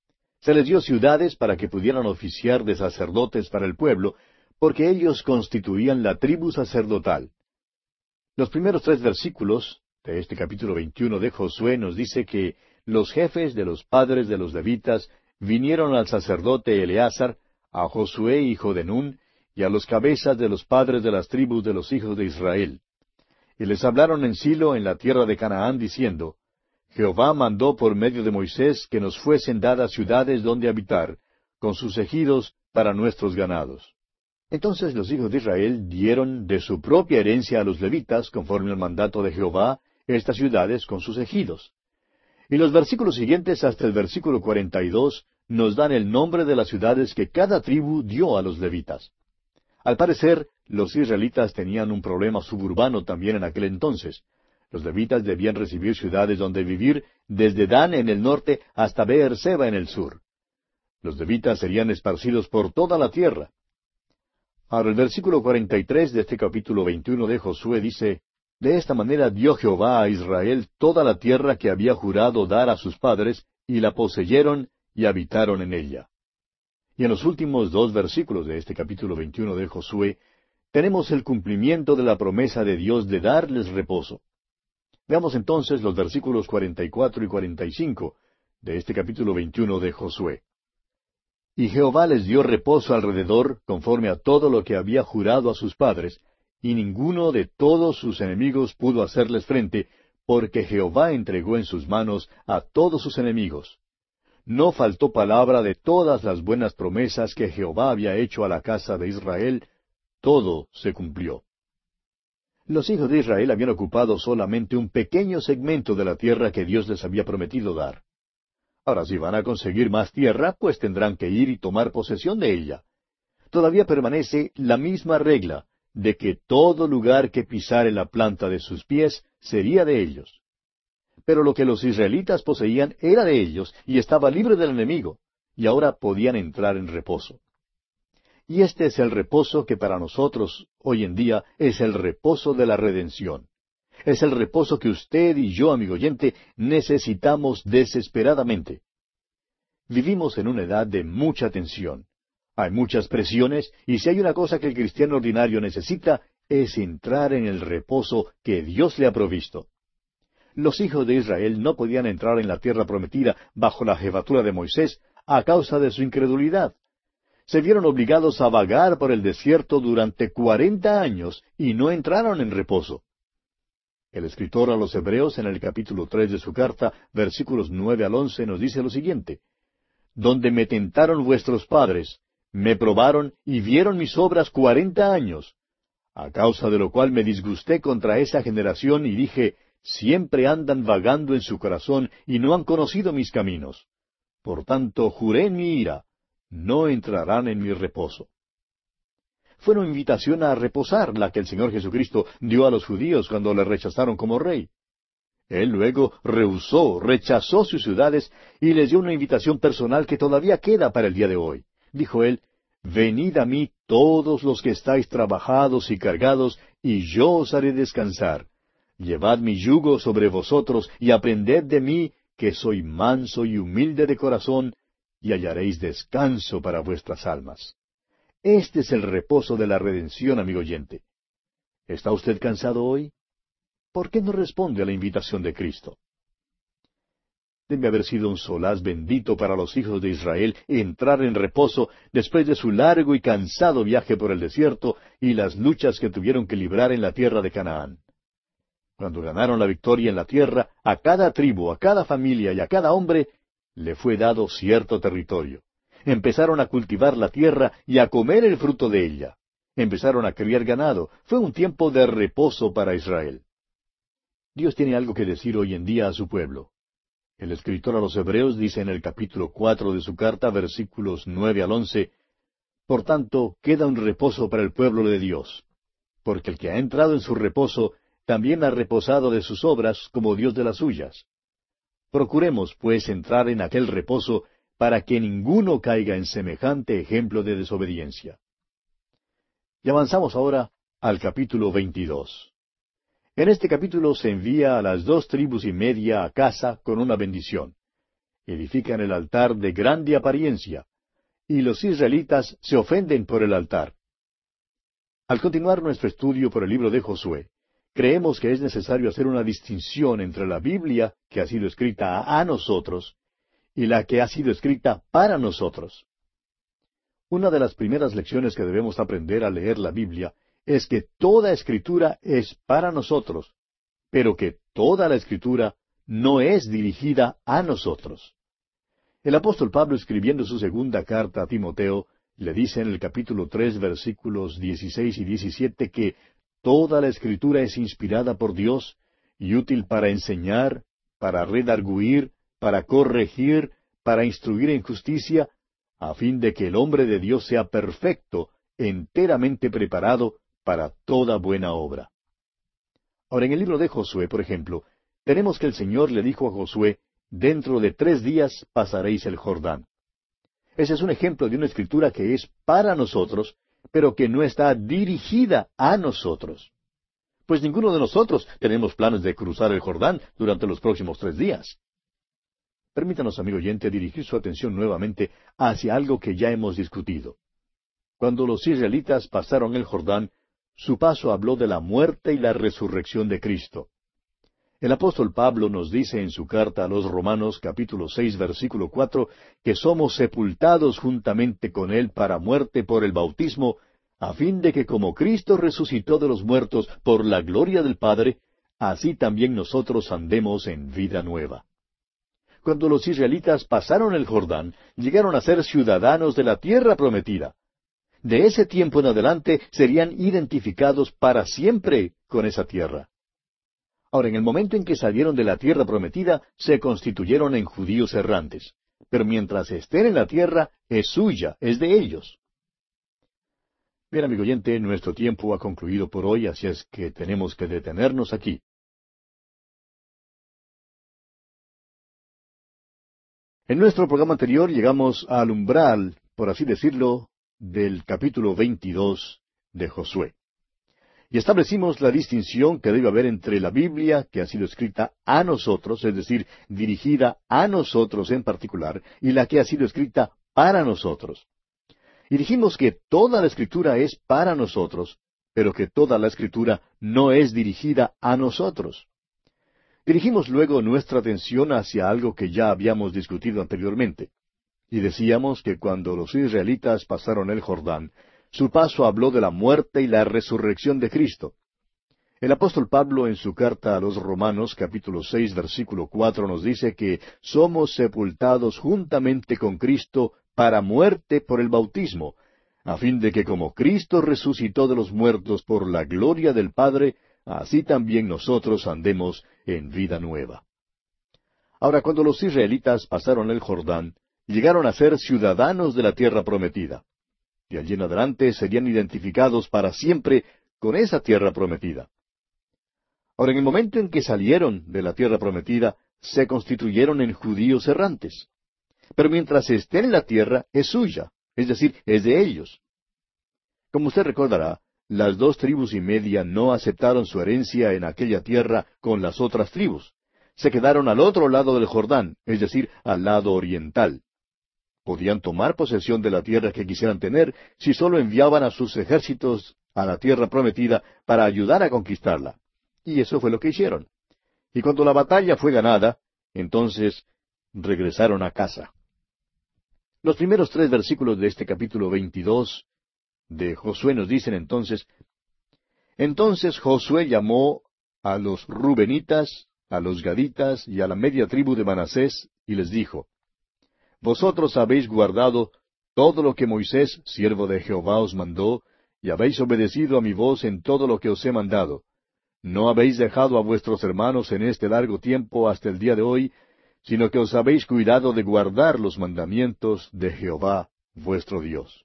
Se les dio ciudades para que pudieran oficiar de sacerdotes para el pueblo, porque ellos constituían la tribu sacerdotal. Los primeros tres versículos de este capítulo veintiuno de Josué nos dice que los jefes de los padres de los levitas vinieron al sacerdote Eleazar, a Josué hijo de Nun, y a los cabezas de los padres de las tribus de los hijos de Israel. Y les hablaron en Silo, en la tierra de Canaán, diciendo, Jehová mandó por medio de Moisés que nos fuesen dadas ciudades donde habitar, con sus ejidos para nuestros ganados. Entonces los hijos de Israel dieron de su propia herencia a los levitas, conforme al mandato de Jehová, estas ciudades con sus ejidos. Y los versículos siguientes hasta el versículo cuarenta y dos nos dan el nombre de las ciudades que cada tribu dio a los levitas. Al parecer, los israelitas tenían un problema suburbano también en aquel entonces. Los levitas debían recibir ciudades donde vivir, desde Dan en el norte hasta Beer-seba en el sur. Los levitas serían esparcidos por toda la tierra. Ahora el versículo cuarenta y tres de este capítulo veintiuno de Josué dice, De esta manera dio Jehová a Israel toda la tierra que había jurado dar a sus padres, y la poseyeron y habitaron en ella. Y en los últimos dos versículos de este capítulo veintiuno de Josué, tenemos el cumplimiento de la promesa de Dios de darles reposo. Veamos entonces los versículos cuarenta y cuatro y cuarenta y cinco de este capítulo veintiuno de Josué. Y Jehová les dio reposo alrededor, conforme a todo lo que había jurado a sus padres, y ninguno de todos sus enemigos pudo hacerles frente, porque Jehová entregó en sus manos a todos sus enemigos. No faltó palabra de todas las buenas promesas que Jehová había hecho a la casa de Israel, todo se cumplió. Los hijos de Israel habían ocupado solamente un pequeño segmento de la tierra que Dios les había prometido dar. Ahora, si van a conseguir más tierra, pues tendrán que ir y tomar posesión de ella. Todavía permanece la misma regla, de que todo lugar que pisare la planta de sus pies sería de ellos. Pero lo que los israelitas poseían era de ellos y estaba libre del enemigo, y ahora podían entrar en reposo. Y este es el reposo que para nosotros hoy en día es el reposo de la redención. Es el reposo que usted y yo, amigo oyente, necesitamos desesperadamente. Vivimos en una edad de mucha tensión. Hay muchas presiones, y si hay una cosa que el cristiano ordinario necesita, es entrar en el reposo que Dios le ha provisto. Los hijos de Israel no podían entrar en la tierra prometida bajo la jefatura de Moisés a causa de su incredulidad. Se vieron obligados a vagar por el desierto durante cuarenta años y no entraron en reposo. El escritor a los Hebreos en el capítulo tres de su carta, versículos nueve al once, nos dice lo siguiente: Donde me tentaron vuestros padres, me probaron y vieron mis obras cuarenta años, a causa de lo cual me disgusté contra esa generación y dije, siempre andan vagando en su corazón y no han conocido mis caminos. Por tanto, juré en mi ira, no entrarán en mi reposo. Fue una invitación a reposar la que el Señor Jesucristo dio a los judíos cuando le rechazaron como rey. Él luego rehusó, rechazó sus ciudades y les dio una invitación personal que todavía queda para el día de hoy. Dijo él, Venid a mí todos los que estáis trabajados y cargados, y yo os haré descansar. Llevad mi yugo sobre vosotros, y aprended de mí, que soy manso y humilde de corazón, y hallaréis descanso para vuestras almas. Este es el reposo de la redención, amigo oyente. ¿Está usted cansado hoy? ¿Por qué no responde a la invitación de Cristo? Debe haber sido un solaz bendito para los hijos de Israel entrar en reposo después de su largo y cansado viaje por el desierto y las luchas que tuvieron que librar en la tierra de Canaán. Cuando ganaron la victoria en la tierra, a cada tribu, a cada familia y a cada hombre le fue dado cierto territorio. Empezaron a cultivar la tierra y a comer el fruto de ella. Empezaron a criar ganado. Fue un tiempo de reposo para Israel. Dios tiene algo que decir hoy en día a su pueblo. El escritor a los Hebreos dice en el capítulo cuatro de su carta, versículos nueve al once, Por tanto, queda un reposo para el pueblo de Dios, porque el que ha entrado en su reposo también ha reposado de sus obras como Dios de las suyas. Procuremos, pues, entrar en aquel reposo para que ninguno caiga en semejante ejemplo de desobediencia. Y avanzamos ahora al capítulo veintidós. En este capítulo se envía a las dos tribus y media a casa con una bendición. edifican el altar de grande apariencia, y los israelitas se ofenden por el altar. Al continuar nuestro estudio por el libro de Josué, creemos que es necesario hacer una distinción entre la Biblia, que ha sido escrita a nosotros, y la que ha sido escrita para nosotros. Una de las primeras lecciones que debemos aprender al leer la Biblia es que toda escritura es para nosotros, pero que toda la escritura no es dirigida a nosotros. El apóstol Pablo, escribiendo su segunda carta a Timoteo, le dice en el capítulo tres, versículos dieciséis y diecisiete, que toda la escritura es inspirada por Dios y útil para enseñar, para redarguir, para corregir, para instruir en justicia, a fin de que el hombre de Dios sea perfecto, enteramente preparado para toda buena obra. Ahora, en el libro de Josué, por ejemplo, tenemos que el Señor le dijo a Josué, dentro de tres días pasaréis el Jordán. Ese es un ejemplo de una escritura que es para nosotros, pero que no está dirigida a nosotros. Pues ninguno de nosotros tenemos planes de cruzar el Jordán durante los próximos tres días. Permítanos, amigo oyente, dirigir su atención nuevamente hacia algo que ya hemos discutido. Cuando los israelitas pasaron el Jordán, su paso habló de la muerte y la resurrección de Cristo. El apóstol Pablo nos dice en su carta a los Romanos, capítulo seis, versículo cuatro, que somos sepultados juntamente con Él para muerte por el bautismo, a fin de que como Cristo resucitó de los muertos por la gloria del Padre, así también nosotros andemos en vida nueva. Cuando los israelitas pasaron el Jordán, llegaron a ser ciudadanos de la tierra prometida. De ese tiempo en adelante serían identificados para siempre con esa tierra. Ahora, en el momento en que salieron de la tierra prometida, se constituyeron en judíos errantes. Pero mientras estén en la tierra, es suya, es de ellos. Bien, amigo oyente, nuestro tiempo ha concluido por hoy, así es que tenemos que detenernos aquí. En nuestro programa anterior llegamos al umbral, por así decirlo, del capítulo veintidós de Josué. Y establecimos la distinción que debe haber entre la Biblia, que ha sido escrita a nosotros, es decir, dirigida a nosotros en particular, y la que ha sido escrita para nosotros. Y dijimos que toda la Escritura es para nosotros, pero que toda la Escritura no es dirigida a nosotros. Dirigimos luego nuestra atención hacia algo que ya habíamos discutido anteriormente. Y decíamos que cuando los israelitas pasaron el Jordán, su paso habló de la muerte y la resurrección de Cristo. El apóstol Pablo en su carta a los Romanos, capítulo seis, versículo cuatro, nos dice que somos sepultados juntamente con Cristo para muerte por el bautismo, a fin de que como Cristo resucitó de los muertos por la gloria del Padre, así también nosotros andemos en vida nueva. Ahora, cuando los israelitas pasaron el Jordán, llegaron a ser ciudadanos de la tierra prometida. De allí en adelante serían identificados para siempre con esa tierra prometida. Ahora, en el momento en que salieron de la tierra prometida, se constituyeron en judíos errantes. Pero mientras estén en la tierra, es suya, es decir, es de ellos. Como usted recordará, las dos tribus y media no aceptaron su herencia en aquella tierra con las otras tribus. Se quedaron al otro lado del Jordán, es decir, al lado oriental. Podían tomar posesión de la tierra que quisieran tener si solo enviaban a sus ejércitos a la tierra prometida para ayudar a conquistarla. Y eso fue lo que hicieron. Y cuando la batalla fue ganada, entonces regresaron a casa. Los primeros tres versículos de este capítulo veintidós de Josué nos dicen entonces, Entonces Josué llamó a los Rubenitas, a los Gaditas y a la media tribu de Manasés, y les dijo, Vosotros habéis guardado todo lo que Moisés, siervo de Jehová, os mandó, y habéis obedecido a mi voz en todo lo que os he mandado. No habéis dejado a vuestros hermanos en este largo tiempo hasta el día de hoy, sino que os habéis cuidado de guardar los mandamientos de Jehová, vuestro Dios.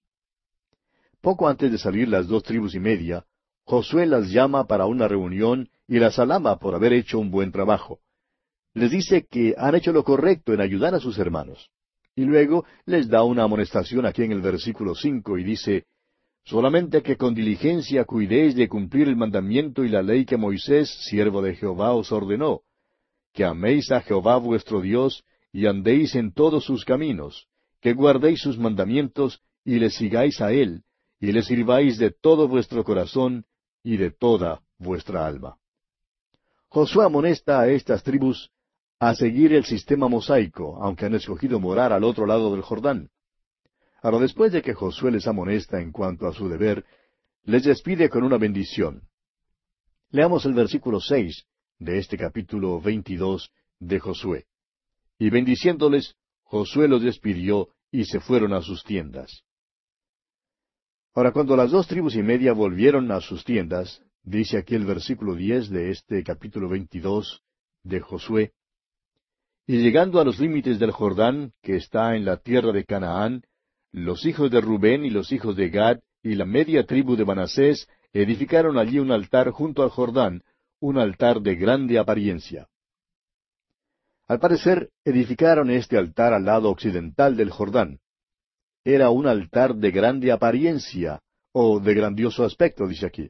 Poco antes de salir las dos tribus y media, Josué las llama para una reunión y las alaba por haber hecho un buen trabajo. Les dice que han hecho lo correcto en ayudar a sus hermanos. Y luego les da una amonestación aquí en el versículo cinco y dice, Solamente que con diligencia cuidéis de cumplir el mandamiento y la ley que Moisés, siervo de Jehová, os ordenó, que améis a Jehová vuestro Dios, y andéis en todos sus caminos, que guardéis sus mandamientos, y le sigáis a él, y le sirváis de todo vuestro corazón y de toda vuestra alma. Josué amonesta a estas tribus a seguir el sistema mosaico, aunque han escogido morar al otro lado del Jordán. Ahora, después de que Josué les amonesta en cuanto a su deber, les despide con una bendición. Leamos el versículo seis de este capítulo veintidós de Josué. Y bendiciéndoles, Josué los despidió y se fueron a sus tiendas. Ahora, cuando las dos tribus y media volvieron a sus tiendas, dice aquí el versículo diez de este capítulo veintidós de Josué, y llegando a los límites del Jordán, que está en la tierra de Canaán, los hijos de Rubén y los hijos de Gad y la media tribu de Manasés edificaron allí un altar junto al Jordán, un altar de grande apariencia. Al parecer, edificaron este altar al lado occidental del Jordán. Era un altar de grande apariencia, o de grandioso aspecto, dice aquí.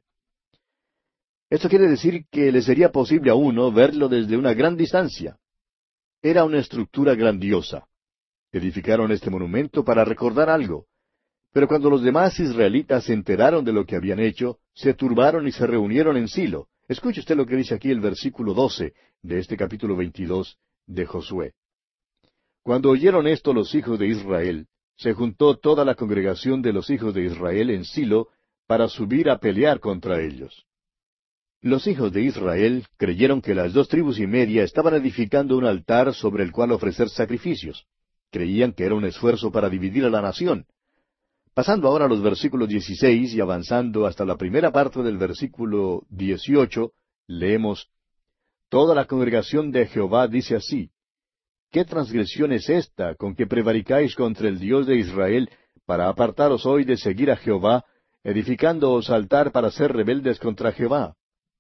Esto quiere decir que le sería posible a uno verlo desde una gran distancia. Era una estructura grandiosa. Edificaron este monumento para recordar algo. Pero cuando los demás israelitas se enteraron de lo que habían hecho, se turbaron y se reunieron en Silo. Escuche usted lo que dice aquí el versículo doce de este capítulo veintidós de Josué. Cuando oyeron esto los hijos de Israel, se juntó toda la congregación de los hijos de Israel en Silo para subir a pelear contra ellos. Los hijos de Israel creyeron que las dos tribus y media estaban edificando un altar sobre el cual ofrecer sacrificios. Creían que era un esfuerzo para dividir a la nación. Pasando ahora a los versículos dieciséis y avanzando hasta la primera parte del versículo dieciocho, leemos, Toda la congregación de Jehová dice así, ¿qué transgresión es esta con que prevaricáis contra el Dios de Israel para apartaros hoy de seguir a Jehová, edificándoos altar para ser rebeldes contra Jehová?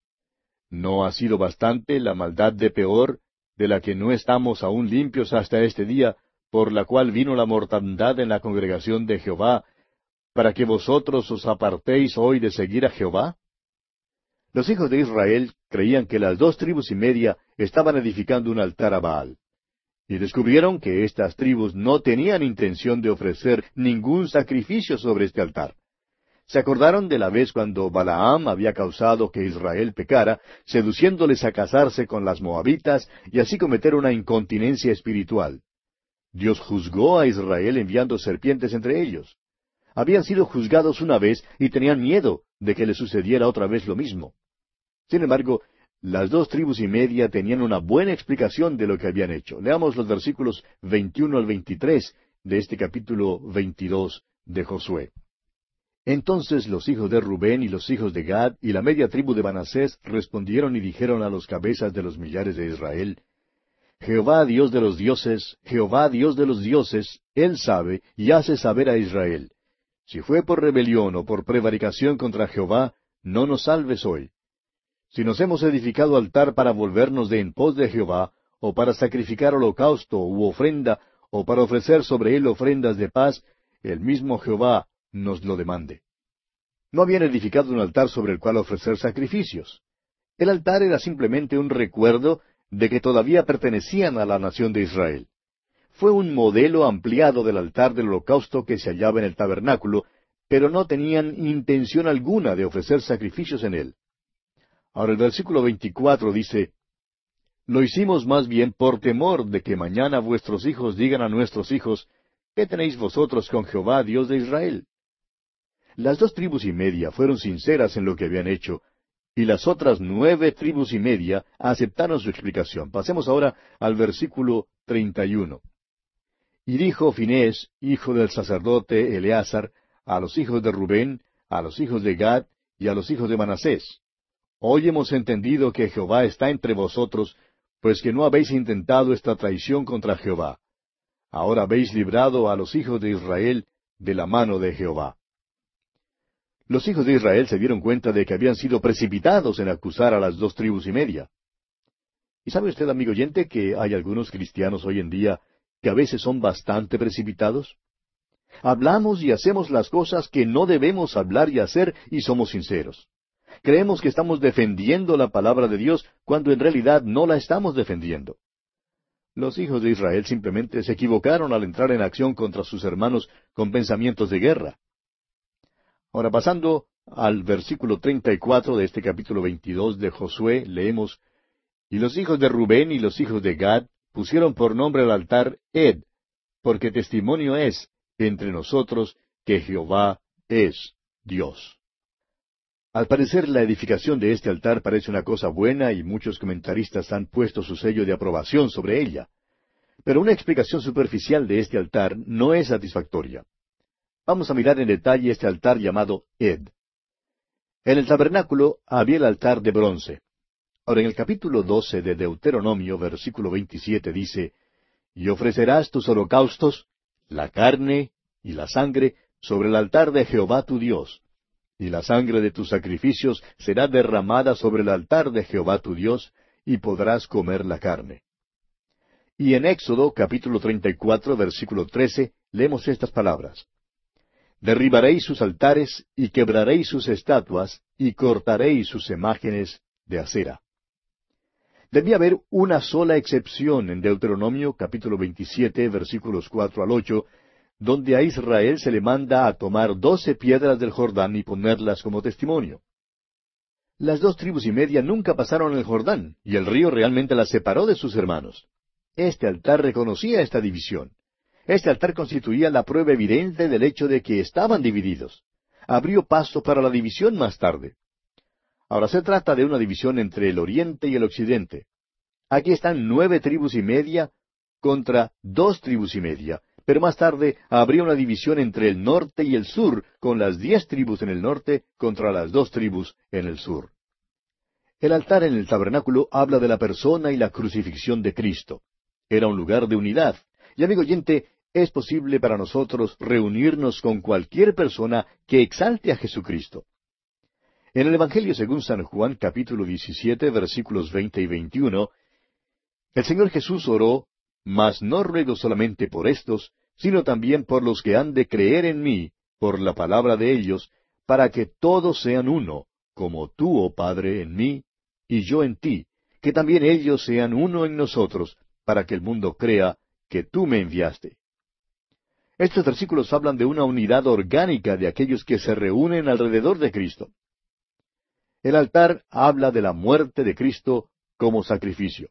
¿No ha sido bastante la maldad de Peor, de la que no estamos aún limpios hasta este día, por la cual vino la mortandad en la congregación de Jehová, para que vosotros os apartéis hoy de seguir a Jehová? Los hijos de Israel creían que las dos tribus y media estaban edificando un altar a Baal. Y descubrieron que estas tribus no tenían intención de ofrecer ningún sacrificio sobre este altar. Se acordaron de la vez cuando Balaam había causado que Israel pecara, seduciéndoles a casarse con las moabitas y así cometer una incontinencia espiritual. Dios juzgó a Israel enviando serpientes entre ellos. Habían sido juzgados una vez y tenían miedo de que les sucediera otra vez lo mismo. Sin embargo, las dos tribus y media tenían una buena explicación de lo que habían hecho. Leamos los versículos veintiuno al veintitrés de este capítulo veintidós de Josué. Entonces los hijos de Rubén y los hijos de Gad y la media tribu de Manasés respondieron y dijeron a los cabezas de los millares de Israel, Jehová Dios de los dioses, Jehová Dios de los dioses, Él sabe y hace saber a Israel. Si fue por rebelión o por prevaricación contra Jehová, no nos salves hoy. Si nos hemos edificado altar para volvernos de en pos de Jehová, o para sacrificar holocausto u ofrenda, o para ofrecer sobre él ofrendas de paz, el mismo Jehová nos lo demande. No habían edificado un altar sobre el cual ofrecer sacrificios. El altar era simplemente un recuerdo de que todavía pertenecían a la nación de Israel. Fue un modelo ampliado del altar del holocausto que se hallaba en el tabernáculo, pero no tenían intención alguna de ofrecer sacrificios en él. Ahora el versículo veinticuatro dice, Lo hicimos más bien por temor de que mañana vuestros hijos digan a nuestros hijos, ¿qué tenéis vosotros con Jehová, Dios de Israel? Las dos tribus y media fueron sinceras en lo que habían hecho, y las otras nueve tribus y media aceptaron su explicación. Pasemos ahora al versículo treinta y uno. Y dijo Finés, hijo del sacerdote Eleazar, a los hijos de Rubén, a los hijos de Gad y a los hijos de Manasés, Hoy hemos entendido que Jehová está entre vosotros, pues que no habéis intentado esta traición contra Jehová. Ahora habéis librado a los hijos de Israel de la mano de Jehová. Los hijos de Israel se dieron cuenta de que habían sido precipitados en acusar a las dos tribus y media. ¿Y sabe usted, amigo oyente, que hay algunos cristianos hoy en día que a veces son bastante precipitados? Hablamos y hacemos las cosas que no debemos hablar y hacer y somos sinceros. Creemos que estamos defendiendo la palabra de Dios cuando en realidad no la estamos defendiendo. Los hijos de Israel simplemente se equivocaron al entrar en acción contra sus hermanos con pensamientos de guerra. Ahora, pasando al versículo treinta y cuatro de este capítulo veintidós de Josué, leemos: Y los hijos de Rubén y los hijos de Gad pusieron por nombre al altar Ed, porque testimonio es entre nosotros que Jehová es Dios. Al parecer, la edificación de este altar parece una cosa buena y muchos comentaristas han puesto su sello de aprobación sobre ella. Pero una explicación superficial de este altar no es satisfactoria. Vamos a mirar en detalle este altar llamado Ed. En el tabernáculo había el altar de bronce. Ahora, en el capítulo doce de Deuteronomio, versículo veintisiete, dice: Y ofrecerás tus holocaustos, la carne y la sangre, sobre el altar de Jehová tu Dios. Y la sangre de tus sacrificios será derramada sobre el altar de Jehová tu Dios, y podrás comer la carne. Y en Éxodo, capítulo treinta y cuatro, versículo trece, leemos estas palabras: Derribaréis sus altares, y quebraréis sus estatuas, y cortaréis sus imágenes de acera. Debía haber una sola excepción en Deuteronomio, capítulo veintisiete, versículos cuatro al ocho, donde a Israel se le manda a tomar doce piedras del Jordán y ponerlas como testimonio. Las dos tribus y media nunca pasaron el Jordán, y el río realmente las separó de sus hermanos. Este altar reconocía esta división. Este altar constituía la prueba evidente del hecho de que estaban divididos. Abrió paso para la división más tarde. Ahora se trata de una división entre el oriente y el occidente. Aquí están nueve tribus y media contra dos tribus y media, pero más tarde habría una división entre el norte y el sur, con las diez tribus en el norte contra las dos tribus en el sur. El altar en el tabernáculo habla de la persona y la crucifixión de Cristo. Era un lugar de unidad. Y amigo oyente, es posible para nosotros reunirnos con cualquier persona que exalte a Jesucristo. En el Evangelio según San Juan, capítulo diecisiete, versículos veinte y veintiuno, el Señor Jesús oró: Mas no ruego solamente por estos, sino también por los que han de creer en mí, por la palabra de ellos, para que todos sean uno, como tú, oh Padre, en mí, y yo en ti, que también ellos sean uno en nosotros, para que el mundo crea que tú me enviaste. Estos versículos hablan de una unidad orgánica de aquellos que se reúnen alrededor de Cristo. El altar habla de la muerte de Cristo como sacrificio.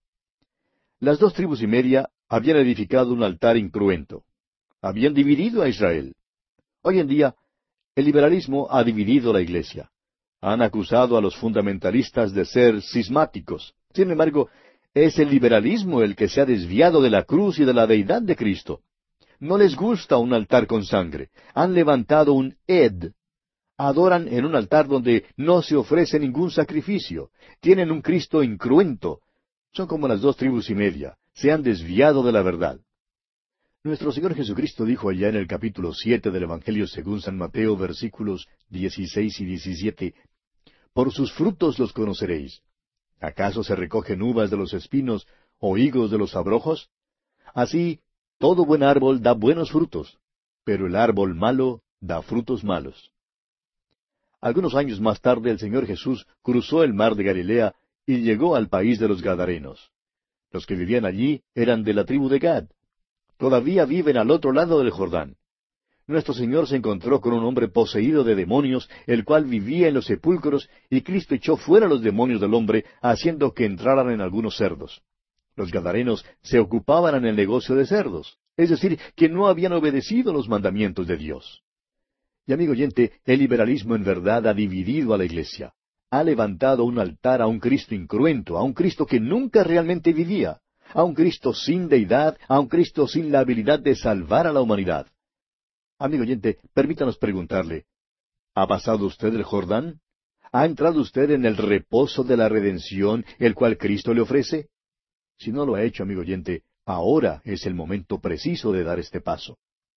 Las dos tribus y media habían edificado un altar incruento. Habían dividido a Israel. Hoy en día, el liberalismo ha dividido la iglesia. Han acusado a los fundamentalistas de ser cismáticos. Sin embargo, es el liberalismo el que se ha desviado de la cruz y de la deidad de Cristo. No les gusta un altar con sangre. Han levantado un Ed. Adoran en un altar donde no se ofrece ningún sacrificio. Tienen un Cristo incruento. Son como las dos tribus y media. Se han desviado de la verdad. Nuestro Señor Jesucristo dijo allá en el capítulo siete del Evangelio según San Mateo, versículos dieciséis y diecisiete, Por sus frutos los conoceréis. ¿Acaso se recogen uvas de los espinos o higos de los abrojos? Así, todo buen árbol da buenos frutos, pero el árbol malo da frutos malos. Algunos años más tarde el Señor Jesús cruzó el mar de Galilea y llegó al país de los Gadarenos. Los que vivían allí eran de la tribu de Gad. Todavía viven al otro lado del Jordán. Nuestro Señor se encontró con un hombre poseído de demonios, el cual vivía en los sepulcros, y Cristo echó fuera los demonios del hombre, haciendo que entraran en algunos cerdos. Los Gadarenos se ocupaban en el negocio de cerdos, es decir, que no habían obedecido los mandamientos de Dios. Y amigo oyente, el liberalismo en verdad ha dividido a la iglesia. Ha levantado un altar a un Cristo incruento, a un Cristo que nunca realmente vivía, a un Cristo sin deidad, a un Cristo sin la habilidad de salvar a la humanidad. Amigo oyente, permítanos preguntarle, ¿ha pasado usted el Jordán? ¿Ha entrado usted en el reposo de la redención, el cual Cristo le ofrece? Si no lo ha hecho, amigo oyente, ahora es el momento preciso de dar este paso.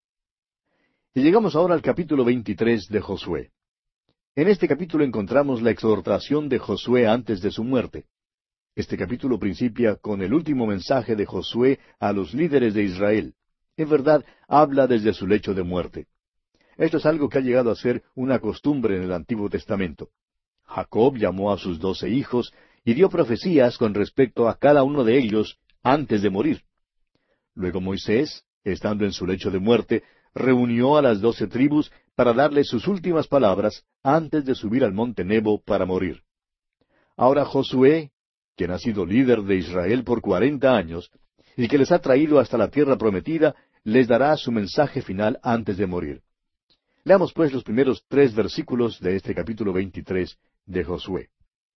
Y llegamos ahora al capítulo veintitrés de Josué. En este capítulo encontramos la exhortación de Josué antes de su muerte. Este capítulo principia con el último mensaje de Josué a los líderes de Israel. En verdad, habla desde su lecho de muerte. Esto es algo que ha llegado a ser una costumbre en el Antiguo Testamento. Jacob llamó a sus doce hijos y dio profecías con respecto a cada uno de ellos antes de morir. Luego Moisés, estando en su lecho de muerte, reunió a las doce tribus para darles sus últimas palabras antes de subir al monte Nebo para morir. Ahora Josué, quien ha sido líder de Israel por cuarenta años, y que les ha traído hasta la tierra prometida, les dará su mensaje final antes de morir. Leamos pues los primeros tres versículos de este capítulo veintitrés de Josué.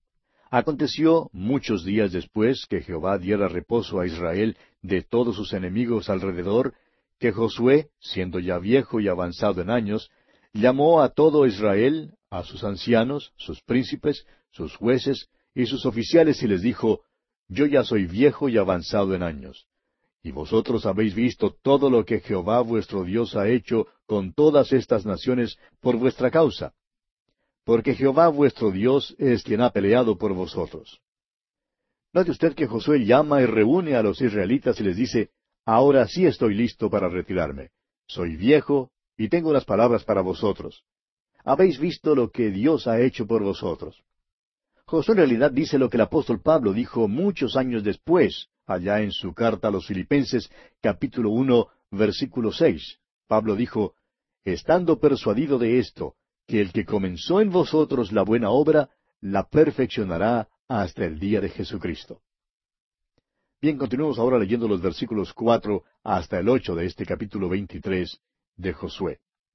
Aconteció muchos días después que Jehová diera reposo a Israel de todos sus enemigos alrededor, que Josué, siendo ya viejo y avanzado en años, llamó a todo Israel, a sus ancianos, sus príncipes, sus jueces y sus oficiales, y les dijo, Yo ya soy viejo y avanzado en años. Y vosotros habéis visto todo lo que Jehová vuestro Dios ha hecho con todas estas naciones por vuestra causa. Porque Jehová vuestro Dios es quien ha peleado por vosotros. Note usted que Josué llama y reúne a los israelitas y les dice, Ahora sí estoy listo para retirarme. Soy viejo y tengo unas palabras para vosotros. Habéis visto lo que Dios ha hecho por vosotros. Josué en realidad dice lo que el apóstol Pablo dijo muchos años después, allá en su carta a los Filipenses, capítulo uno, versículo seis. Pablo dijo, Estando persuadido de esto, que el que comenzó en vosotros la buena obra, la perfeccionará hasta el día de Jesucristo. Bien, continuemos ahora leyendo los versículos cuatro hasta el ocho de este capítulo veintitrés de Josué.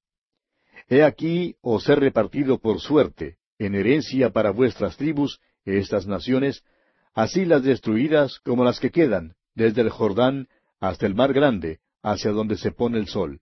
He aquí os he repartido por suerte, en herencia para vuestras tribus, estas naciones, así las destruidas como las que quedan, desde el Jordán hasta el mar grande, hacia donde se pone el sol.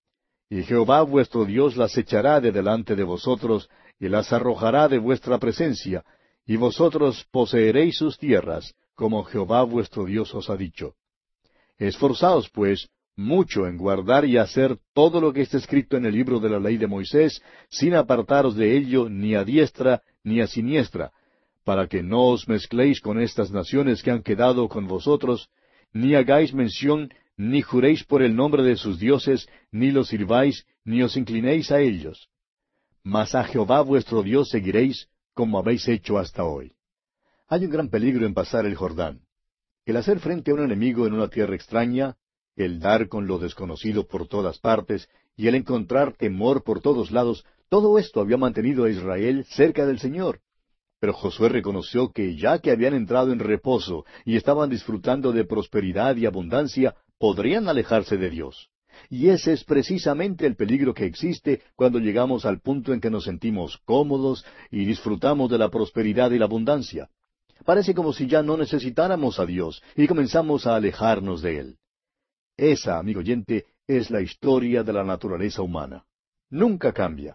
Y Jehová vuestro Dios las echará de delante de vosotros, y las arrojará de vuestra presencia, y vosotros poseeréis sus tierras, como Jehová vuestro Dios os ha dicho. Esforzaos, pues, mucho en guardar y hacer todo lo que está escrito en el libro de la ley de Moisés, sin apartaros de ello ni a diestra ni a siniestra, para que no os mezcléis con estas naciones que han quedado con vosotros, ni hagáis mención, ni juréis por el nombre de sus dioses, ni los sirváis, ni os inclinéis a ellos. Mas a Jehová vuestro Dios seguiréis, como habéis hecho hasta hoy. Hay un gran peligro en pasar el Jordán. El hacer frente a un enemigo en una tierra extraña, el dar con lo desconocido por todas partes, y el encontrar temor por todos lados, todo esto había mantenido a Israel cerca del Señor. Pero Josué reconoció que ya que habían entrado en reposo y estaban disfrutando de prosperidad y abundancia, podrían alejarse de Dios. Y ese es precisamente el peligro que existe cuando llegamos al punto en que nos sentimos cómodos y disfrutamos de la prosperidad y la abundancia. Parece como si ya no necesitáramos a Dios y comenzamos a alejarnos de Él. Esa, amigo oyente, es la historia de la naturaleza humana. Nunca cambia.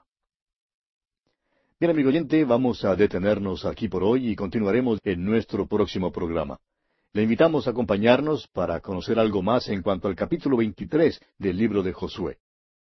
Bien, amigo oyente, vamos a detenernos aquí por hoy y continuaremos en nuestro próximo programa. Le invitamos a acompañarnos para conocer algo más en cuanto al capítulo veintitrés del libro de Josué.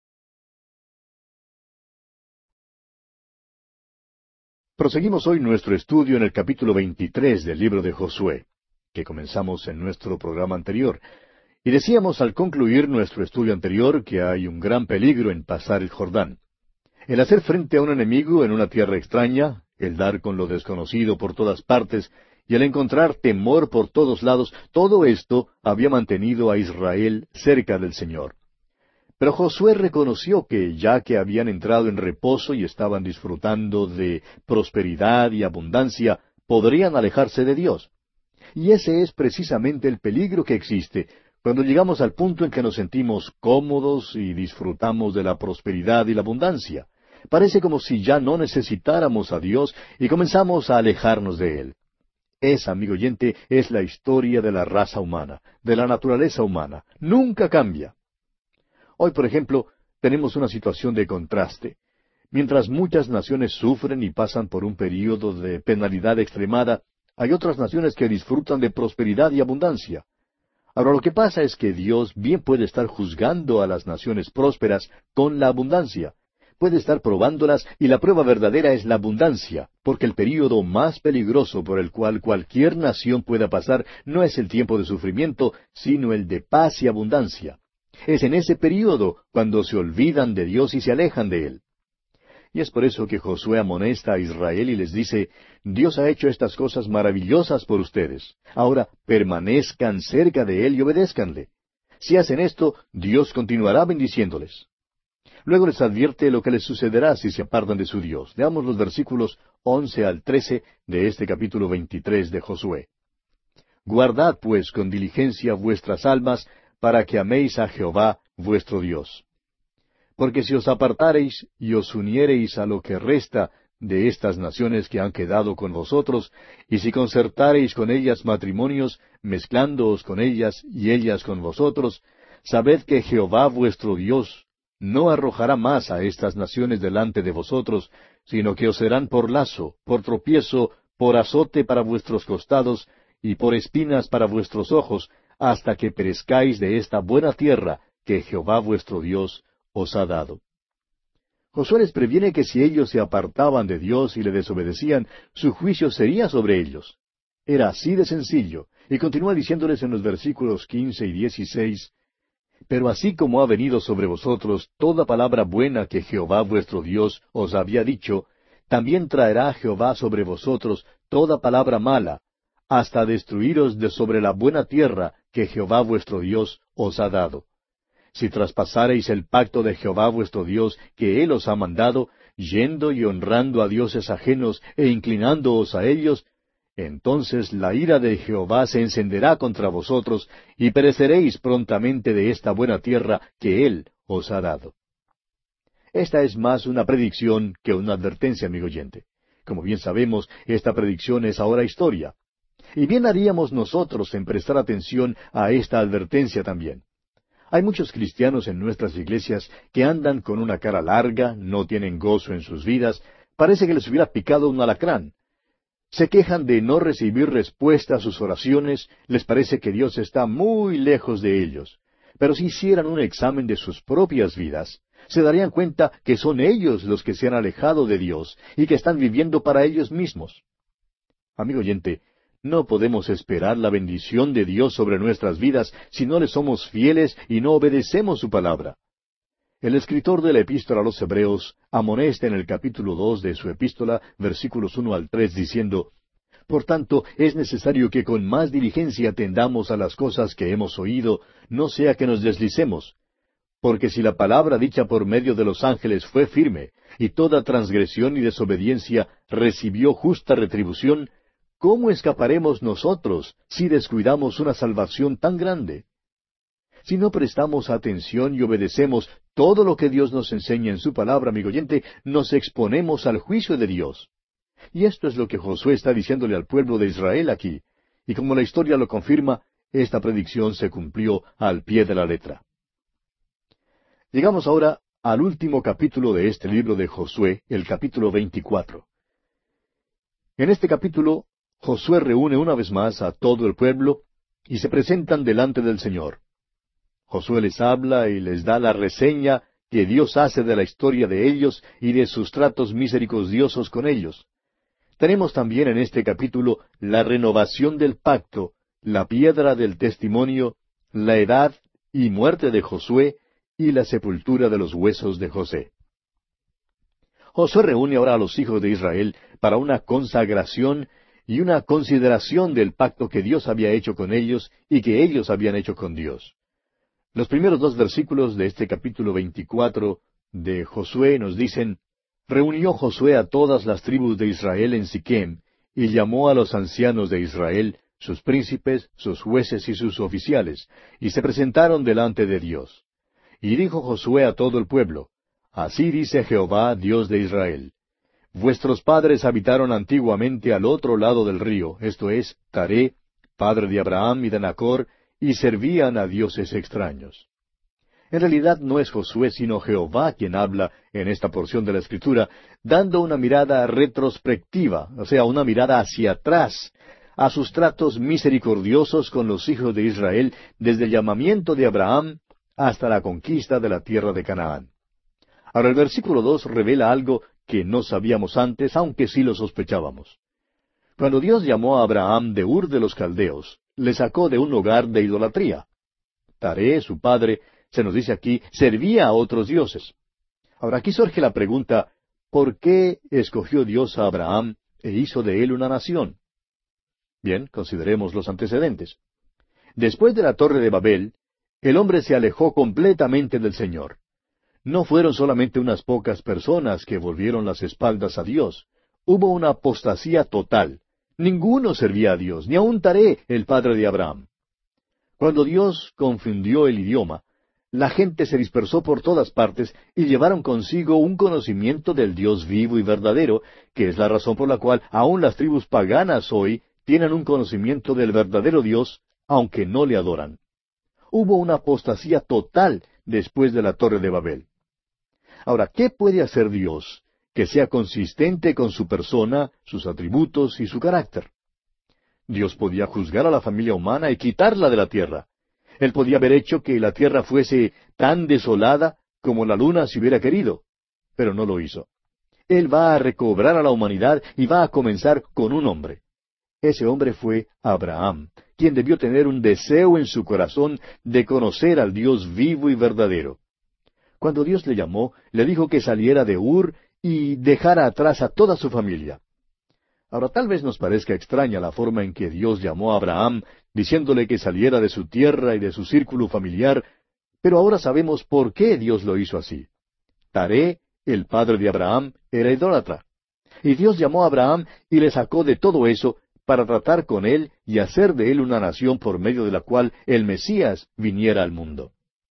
Proseguimos hoy nuestro estudio en el capítulo veintitrés del libro de Josué, que comenzamos en nuestro programa anterior. Y decíamos al concluir nuestro estudio anterior que hay un gran peligro en pasar el Jordán. El hacer frente a un enemigo en una tierra extraña, el dar con lo desconocido por todas partes, y el encontrar temor por todos lados, todo esto había mantenido a Israel cerca del Señor. Pero Josué reconoció que ya que habían entrado en reposo y estaban disfrutando de prosperidad y abundancia, podrían alejarse de Dios. Y ese es precisamente el peligro que existe cuando llegamos al punto en que nos sentimos cómodos y disfrutamos de la prosperidad y la abundancia. Parece como si ya no necesitáramos a Dios y comenzamos a alejarnos de Él. Esa, amigo oyente, es la historia de la raza humana, de la naturaleza humana. Nunca cambia. Hoy, por ejemplo, tenemos una situación de contraste. Mientras muchas naciones sufren y pasan por un período de penalidad extremada, hay otras naciones que disfrutan de prosperidad y abundancia. Ahora, lo que pasa es que Dios bien puede estar juzgando a las naciones prósperas con la abundancia. Puede estar probándolas y la prueba verdadera es la abundancia, porque el período más peligroso por el cual cualquier nación pueda pasar no es el tiempo de sufrimiento, sino el de paz y abundancia. Es en ese período cuando se olvidan de Dios y se alejan de Él. Y es por eso que Josué amonesta a Israel y les dice, Dios ha hecho estas cosas maravillosas por ustedes. Ahora permanezcan cerca de Él y obedézcanle. Si hacen esto, Dios continuará bendiciéndoles. Luego les advierte lo que les sucederá si se apartan de su Dios. Veamos los versículos once al trece de este capítulo veintitrés de Josué. Guardad pues con diligencia vuestras almas, para que améis a Jehová vuestro Dios. Porque si os apartareis y os uniereis a lo que resta de estas naciones que han quedado con vosotros, y si concertareis con ellas matrimonios, mezclándoos con ellas y ellas con vosotros, sabed que Jehová vuestro Dios no arrojará más a estas naciones delante de vosotros, sino que os serán por lazo, por tropiezo, por azote para vuestros costados, y por espinas para vuestros ojos, hasta que perezcáis de esta buena tierra que Jehová vuestro Dios os ha dado. Josué les previene que si ellos se apartaban de Dios y le desobedecían, su juicio sería sobre ellos. Era así de sencillo, y continúa diciéndoles en los versículos quince y dieciséis, Pero así como ha venido sobre vosotros toda palabra buena que Jehová vuestro Dios os había dicho, también traerá Jehová sobre vosotros toda palabra mala, hasta destruiros de sobre la buena tierra que Jehová vuestro Dios os ha dado. Si traspasareis el pacto de Jehová vuestro Dios que Él os ha mandado, yendo y honrando a dioses ajenos e inclinándoos a ellos, entonces la ira de Jehová se encenderá contra vosotros, y pereceréis prontamente de esta buena tierra que Él os ha dado. Esta es más una predicción que una advertencia, amigo oyente. Como bien sabemos, esta predicción es ahora historia. Y bien haríamos nosotros en prestar atención a esta advertencia también. Hay muchos cristianos en nuestras iglesias que andan con una cara larga, no tienen gozo en sus vidas, parece que les hubiera picado un alacrán. Se quejan de no recibir respuesta a sus oraciones, les parece que Dios está muy lejos de ellos. Pero si hicieran un examen de sus propias vidas, se darían cuenta que son ellos los que se han alejado de Dios y que están viviendo para ellos mismos. Amigo oyente, no podemos esperar la bendición de Dios sobre nuestras vidas si no le somos fieles y no obedecemos su palabra. El escritor de la epístola a los Hebreos amonesta en el capítulo dos de su epístola, versículos uno al tres, diciendo, Por tanto, es necesario que con más diligencia atendamos a las cosas que hemos oído, no sea que nos deslicemos. Porque si la palabra dicha por medio de los ángeles fue firme, y toda transgresión y desobediencia recibió justa retribución, ¿cómo escaparemos nosotros si descuidamos una salvación tan grande? Si no prestamos atención y obedecemos todo lo que Dios nos enseña en su palabra, amigo oyente, nos exponemos al juicio de Dios. Y esto es lo que Josué está diciéndole al pueblo de Israel aquí. Y como la historia lo confirma, esta predicción se cumplió al pie de la letra. Llegamos ahora al último capítulo de este libro de Josué, el capítulo veinticuatro. En este capítulo, Josué reúne una vez más a todo el pueblo y se presentan delante del Señor. Josué les habla y les da la reseña que Dios hace de la historia de ellos y de sus tratos misericordiosos con ellos. Tenemos también en este capítulo la renovación del pacto, la piedra del testimonio, la edad y muerte de Josué y la sepultura de los huesos de José. Josué reúne ahora a los hijos de Israel para una consagración y una consideración del pacto que Dios había hecho con ellos y que ellos habían hecho con Dios. Los primeros dos versículos de este capítulo veinticuatro de Josué nos dicen, Reunió Josué a todas las tribus de Israel en Siquem, y llamó a los ancianos de Israel, sus príncipes, sus jueces y sus oficiales, y se presentaron delante de Dios. Y dijo Josué a todo el pueblo, Así dice Jehová, Dios de Israel, Vuestros padres habitaron antiguamente al otro lado del río, esto es, Taré, padre de Abraham y de Nacor, y servían a dioses extraños. En realidad no es Josué sino Jehová quien habla en esta porción de la Escritura, dando una mirada retrospectiva, o sea, una mirada hacia atrás, a sus tratos misericordiosos con los hijos de Israel desde el llamamiento de Abraham hasta la conquista de la tierra de Canaán. Ahora el versículo dos revela algo que no sabíamos antes, aunque sí lo sospechábamos. Cuando Dios llamó a Abraham de Ur de los Caldeos, le sacó de un hogar de idolatría. Taré, su padre, se nos dice aquí, servía a otros dioses. Ahora aquí surge la pregunta, ¿por qué escogió Dios a Abraham e hizo de él una nación? Bien, consideremos los antecedentes. Después de la Torre de Babel, el hombre se alejó completamente del Señor. No fueron solamente unas pocas personas que volvieron las espaldas a Dios. Hubo una apostasía total. Ninguno servía a Dios, ni aun Taré, el padre de Abraham. Cuando Dios confundió el idioma, la gente se dispersó por todas partes y llevaron consigo un conocimiento del Dios vivo y verdadero, que es la razón por la cual aun las tribus paganas hoy tienen un conocimiento del verdadero Dios, aunque no le adoran. Hubo una apostasía total después de la Torre de Babel. Ahora, ¿qué puede hacer Dios que sea consistente con su persona, sus atributos y su carácter? Dios podía juzgar a la familia humana y quitarla de la tierra. Él podía haber hecho que la tierra fuese tan desolada como la luna si hubiera querido, pero no lo hizo. Él va a recobrar a la humanidad y va a comenzar con un hombre. Ese hombre fue Abraham, quien debió tener un deseo en su corazón de conocer al Dios vivo y verdadero. Cuando Dios le llamó, le dijo que saliera de Ur y dejara atrás a toda su familia. Ahora, tal vez nos parezca extraña la forma en que Dios llamó a Abraham, diciéndole que saliera de su tierra y de su círculo familiar, pero ahora sabemos por qué Dios lo hizo así. Taré, el padre de Abraham, era idólatra. Y Dios llamó a Abraham y le sacó de todo eso para tratar con él y hacer de él una nación por medio de la cual el Mesías viniera al mundo.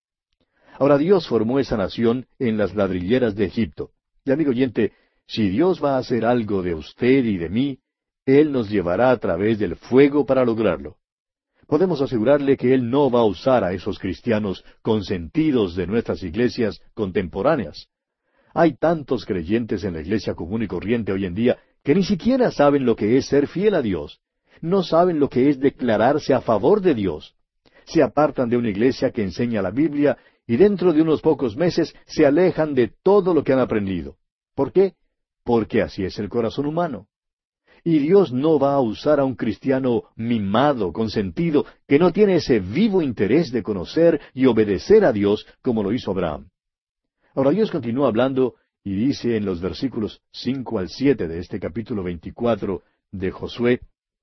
Ahora Dios formó esa nación en las ladrilleras de Egipto. Y amigo oyente, si Dios va a hacer algo de usted y de mí, Él nos llevará a través del fuego para lograrlo. Podemos asegurarle que Él no va a usar a esos cristianos consentidos de nuestras iglesias contemporáneas. Hay tantos creyentes en la iglesia común y corriente hoy en día que ni siquiera saben lo que es ser fiel a Dios. No saben lo que es declararse a favor de Dios. Se apartan de una iglesia que enseña la Biblia y dentro de unos pocos meses se alejan de todo lo que han aprendido. ¿Por qué? Porque así es el corazón humano. Y Dios no va a usar a un cristiano mimado, consentido, que no tiene ese vivo interés de conocer y obedecer a Dios como lo hizo Abraham. Ahora Dios continúa hablando y dice en los versículos cinco al siete de este capítulo veinticuatro de Josué,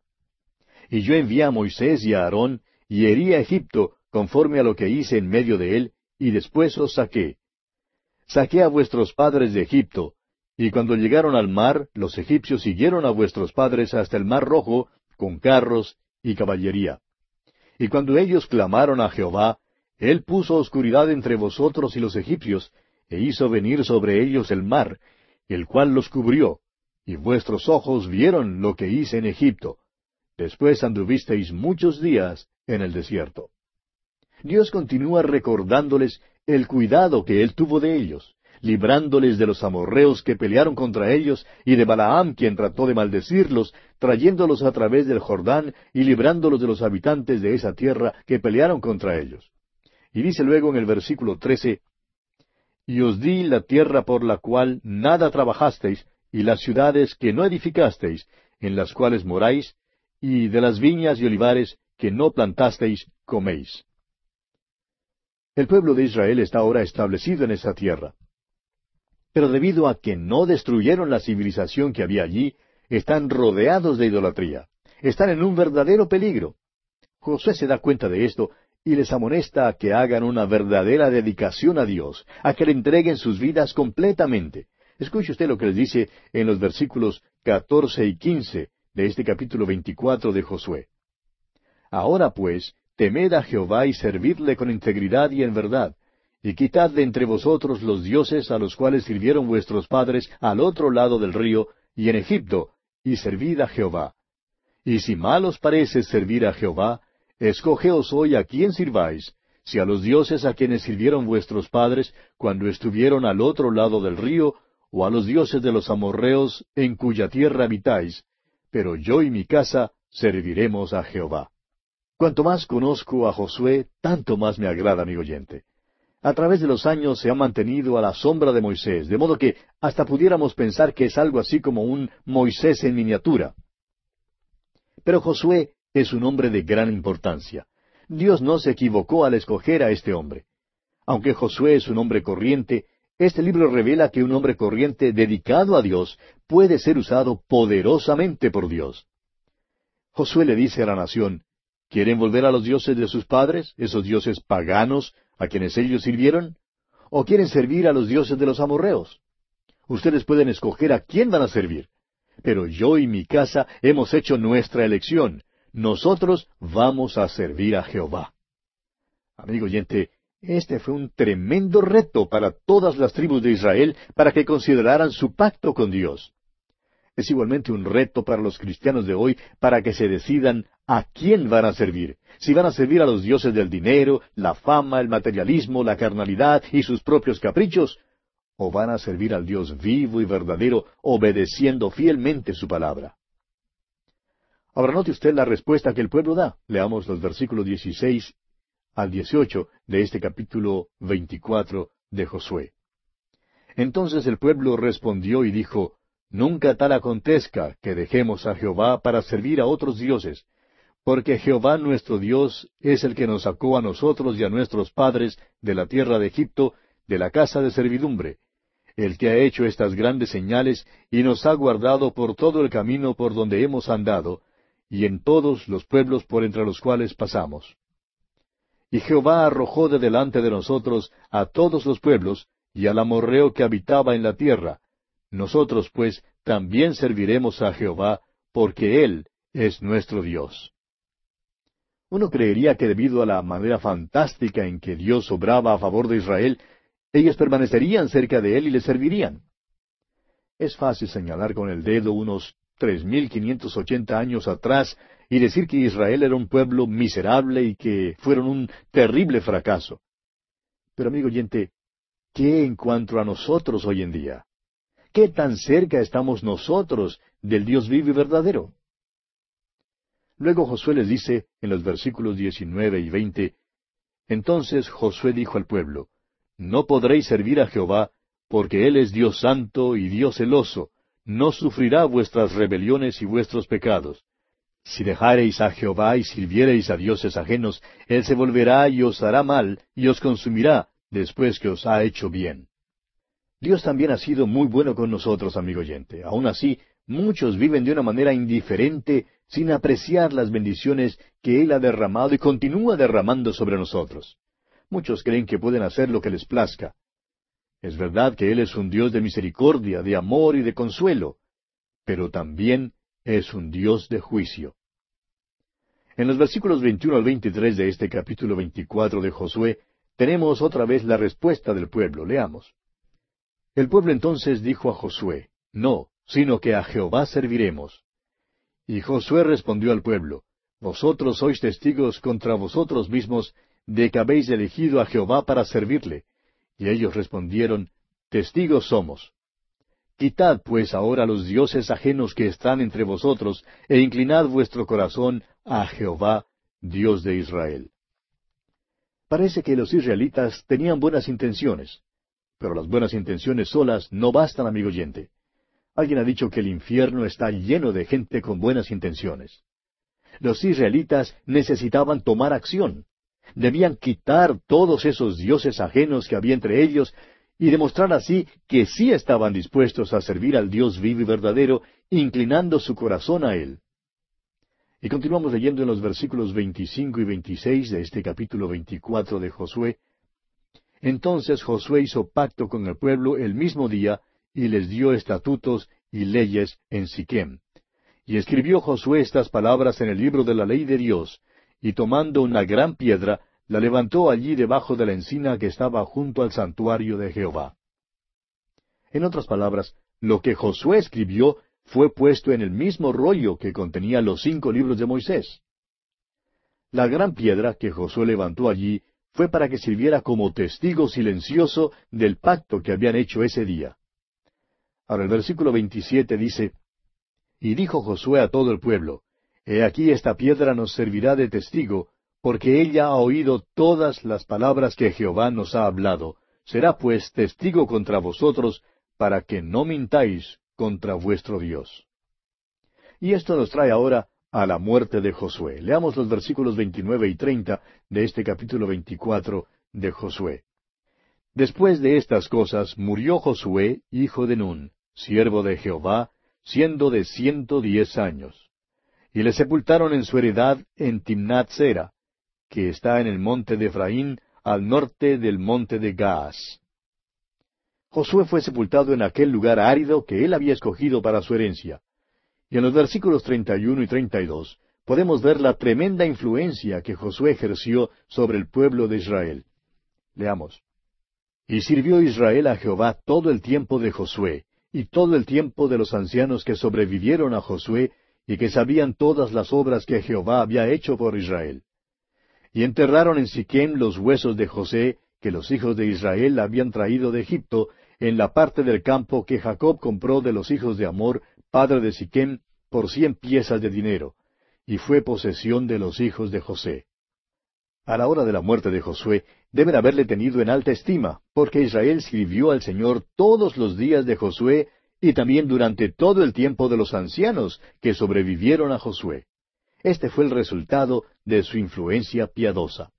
«Y yo envié a Moisés y a Aarón, y herí a Egipto, conforme a lo que hice en medio de él, y después os saqué. Saqué a vuestros padres de Egipto, y cuando llegaron al mar, los egipcios siguieron a vuestros padres hasta el mar Rojo, con carros y caballería. Y cuando ellos clamaron a Jehová, él puso oscuridad entre vosotros y los egipcios, e hizo venir sobre ellos el mar, el cual los cubrió, y vuestros ojos vieron lo que hice en Egipto. Después anduvisteis muchos días en el desierto». Dios continúa recordándoles el cuidado que Él tuvo de ellos, librándoles de los amorreos que pelearon contra ellos, y de Balaam, quien trató de maldecirlos, trayéndolos a través del Jordán, y librándolos de los habitantes de esa tierra que pelearon contra ellos. Y dice luego en el versículo trece, «Y os di la tierra por la cual nada trabajasteis, y las ciudades que no edificasteis, en las cuales moráis, y de las viñas y olivares que no plantasteis, coméis». El pueblo de Israel está ahora establecido en esa tierra. Pero debido a que no destruyeron la civilización que había allí, están rodeados de idolatría. Están en un verdadero peligro. Josué se da cuenta de esto y les amonesta a que hagan una verdadera dedicación a Dios, a que le entreguen sus vidas completamente. Escuche usted lo que les dice en los versículos catorce y quince de este capítulo veinticuatro de Josué. «Ahora pues, temed a Jehová y servidle con integridad y en verdad, y quitad de entre vosotros los dioses a los cuales sirvieron vuestros padres al otro lado del río y en Egipto, y servid a Jehová. Y si mal os parece servir a Jehová, escogeos hoy a quién sirváis, si a los dioses a quienes sirvieron vuestros padres cuando estuvieron al otro lado del río, o a los dioses de los amorreos en cuya tierra habitáis, pero yo y mi casa serviremos a Jehová». Cuanto más conozco a Josué, tanto más me agrada, amigo oyente. A través de los años se ha mantenido a la sombra de Moisés, de modo que hasta pudiéramos pensar que es algo así como un Moisés en miniatura. Pero Josué es un hombre de gran importancia. Dios no se equivocó al escoger a este hombre. Aunque Josué es un hombre corriente, Este libro revela que un hombre corriente dedicado a Dios puede ser usado poderosamente por Dios. Josué le dice a la nación, ¿quieren volver a los dioses de sus padres, esos dioses paganos a quienes ellos sirvieron? ¿O quieren servir a los dioses de los amorreos? Ustedes pueden escoger a quién van a servir. Pero yo y mi casa hemos hecho nuestra elección. Nosotros vamos a servir a Jehová. Amigo oyente, este fue un tremendo reto para todas las tribus de Israel para que consideraran su pacto con Dios. Es igualmente un reto para los cristianos de hoy para que se decidan a quién van a servir. Si van a servir a los dioses del dinero, la fama, el materialismo, la carnalidad y sus propios caprichos, o van a servir al Dios vivo y verdadero, obedeciendo fielmente su palabra. Ahora note usted la respuesta que el pueblo da. Leamos los versículos dieciséis al dieciocho de este capítulo veinticuatro de Josué. Entonces el pueblo respondió y dijo, Nunca tal acontezca que dejemos a Jehová para servir a otros dioses, porque Jehová nuestro Dios es el que nos sacó a nosotros y a nuestros padres de la tierra de Egipto, de la casa de servidumbre, el que ha hecho estas grandes señales y nos ha guardado por todo el camino por donde hemos andado, y en todos los pueblos por entre los cuales pasamos. Y Jehová arrojó de delante de nosotros a todos los pueblos, y al amorreo que habitaba en la tierra. Nosotros, pues, también serviremos a Jehová, porque Él es nuestro Dios. Uno creería que debido a la manera fantástica en que Dios obraba a favor de Israel, ellos permanecerían cerca de Él y le servirían. Es fácil señalar con el dedo unos tres mil quinientos ochenta años atrás y decir que Israel era un pueblo miserable y que fueron un terrible fracaso. Pero amigo oyente, ¿qué en cuanto a nosotros hoy en día? ¿Qué tan cerca estamos nosotros del Dios vivo y verdadero? Luego Josué les dice en los versículos diecinueve y veinte, Entonces Josué dijo al pueblo, No podréis servir a Jehová, porque Él es Dios santo y Dios celoso, no sufrirá vuestras rebeliones y vuestros pecados. Si dejareis a Jehová y sirviereis a dioses ajenos, Él se volverá y os hará mal, y os consumirá, después que os ha hecho bien. Dios también ha sido muy bueno con nosotros, amigo oyente. Aun así, muchos viven de una manera indiferente, sin apreciar las bendiciones que Él ha derramado y continúa derramando sobre nosotros. Muchos creen que pueden hacer lo que les plazca. Es verdad que Él es un Dios de misericordia, de amor y de consuelo, pero también es un Dios de juicio. En los versículos veintiuno al veintitrés de este capítulo veinticuatro de Josué, tenemos otra vez la respuesta del pueblo. Leamos. El pueblo entonces dijo a Josué, No, sino que a Jehová serviremos. Y Josué respondió al pueblo, Vosotros sois testigos contra vosotros mismos de que habéis elegido a Jehová para servirle. Y ellos respondieron, Testigos somos. Quitad pues ahora los dioses ajenos que están entre vosotros, e inclinad vuestro corazón a Jehová, Dios de Israel. Parece que los israelitas tenían buenas intenciones, pero las buenas intenciones solas no bastan, amigo oyente. Alguien ha dicho que el infierno está lleno de gente con buenas intenciones. Los israelitas necesitaban tomar acción. Debían quitar todos esos dioses ajenos que había entre ellos y demostrar así que sí estaban dispuestos a servir al Dios vivo y verdadero, inclinando su corazón a Él. Y continuamos leyendo en los versículos veinticinco y veintiséis de este capítulo veinticuatro de Josué. Entonces Josué hizo pacto con el pueblo el mismo día, y les dio estatutos y leyes en Siquem. Y escribió Josué estas palabras en el libro de la ley de Dios, y tomando una gran piedra, la levantó allí debajo de la encina que estaba junto al santuario de Jehová. En otras palabras, lo que Josué escribió fue puesto en el mismo rollo que contenía los cinco libros de Moisés. La gran piedra que Josué levantó allí fue para que sirviera como testigo silencioso del pacto que habían hecho ese día. Ahora el versículo veintisiete dice, Y dijo Josué a todo el pueblo, He aquí esta piedra nos servirá de testigo, porque ella ha oído todas las palabras que Jehová nos ha hablado. Será pues testigo contra vosotros, para que no mintáis contra vuestro Dios. Y esto nos trae ahora a la muerte de Josué. Leamos los versículos veintinueve y treinta de este capítulo veinticuatro de Josué. Después de estas cosas murió Josué, hijo de Nun, siervo de Jehová, siendo de ciento diez años. Y le sepultaron en su heredad en Timnat Sera, que está en el monte de Efraín, al norte del monte de Gaas. Josué fue sepultado en aquel lugar árido que él había escogido para su herencia. Y en los versículos treinta y uno y treinta y dos podemos ver la tremenda influencia que Josué ejerció sobre el pueblo de Israel. Leamos. Y sirvió Israel a Jehová todo el tiempo de Josué, y todo el tiempo de los ancianos que sobrevivieron a Josué, y que sabían todas las obras que Jehová había hecho por Israel. Y enterraron en Siquem los huesos de José, que los hijos de Israel habían traído de Egipto, en la parte del campo que Jacob compró de los hijos de Amor, padre de Siquem, por cien piezas de dinero, y fue posesión de los hijos de José. A la hora de la muerte de Josué, deben haberle tenido en alta estima, porque Israel sirvió al Señor todos los días de Josué, y también durante todo el tiempo de los ancianos que sobrevivieron a Josué. Este fue el resultado de su influencia piadosa.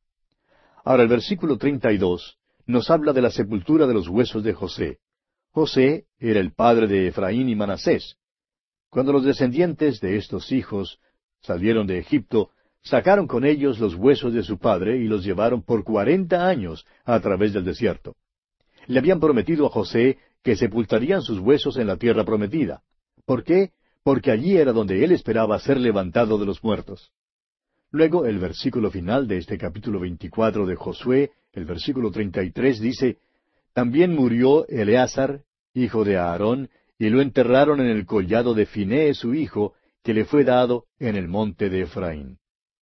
Ahora el versículo treinta y dos nos habla de la sepultura de los huesos de José. José era el padre de Efraín y Manasés. Cuando los descendientes de estos hijos salieron de Egipto, sacaron con ellos los huesos de su padre y los llevaron por cuarenta años a través del desierto. Le habían prometido a José que sepultarían sus huesos en la tierra prometida. ¿Por qué? Porque allí era donde él esperaba ser levantado de los muertos. Luego, el versículo final de este capítulo veinticuatro de Josué, el versículo treinta y tres, dice, También murió Eleazar, hijo de Aarón, y lo enterraron en el collado de Finehés su hijo, que le fue dado en el monte de Efraín.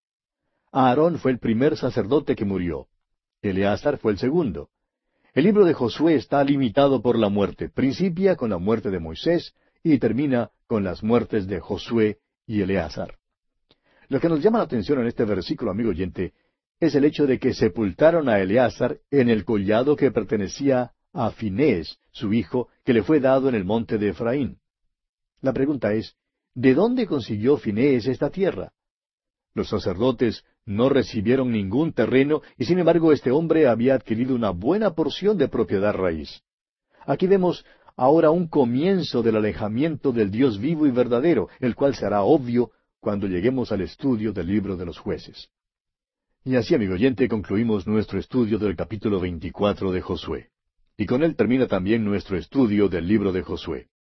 Aarón fue el primer sacerdote que murió. Eleazar fue el segundo. El libro de Josué está limitado por la muerte. Principia con la muerte de Moisés y termina con las muertes de Josué y Eleazar. Lo que nos llama la atención en este versículo, amigo oyente, es el hecho de que sepultaron a Eleazar en el collado que pertenecía a Finehés, su hijo, que le fue dado en el monte de Efraín. La pregunta es, ¿de dónde consiguió Finehés esta tierra? Los sacerdotes no recibieron ningún terreno y sin embargo este hombre había adquirido una buena porción de propiedad raíz. Aquí vemos ahora un comienzo del alejamiento del Dios vivo y verdadero, el cual será obvio cuando lleguemos al estudio del libro de los jueces. Y así, amigo oyente, concluimos nuestro estudio del capítulo veinticuatro de Josué. Y con él termina también nuestro estudio del libro de Josué.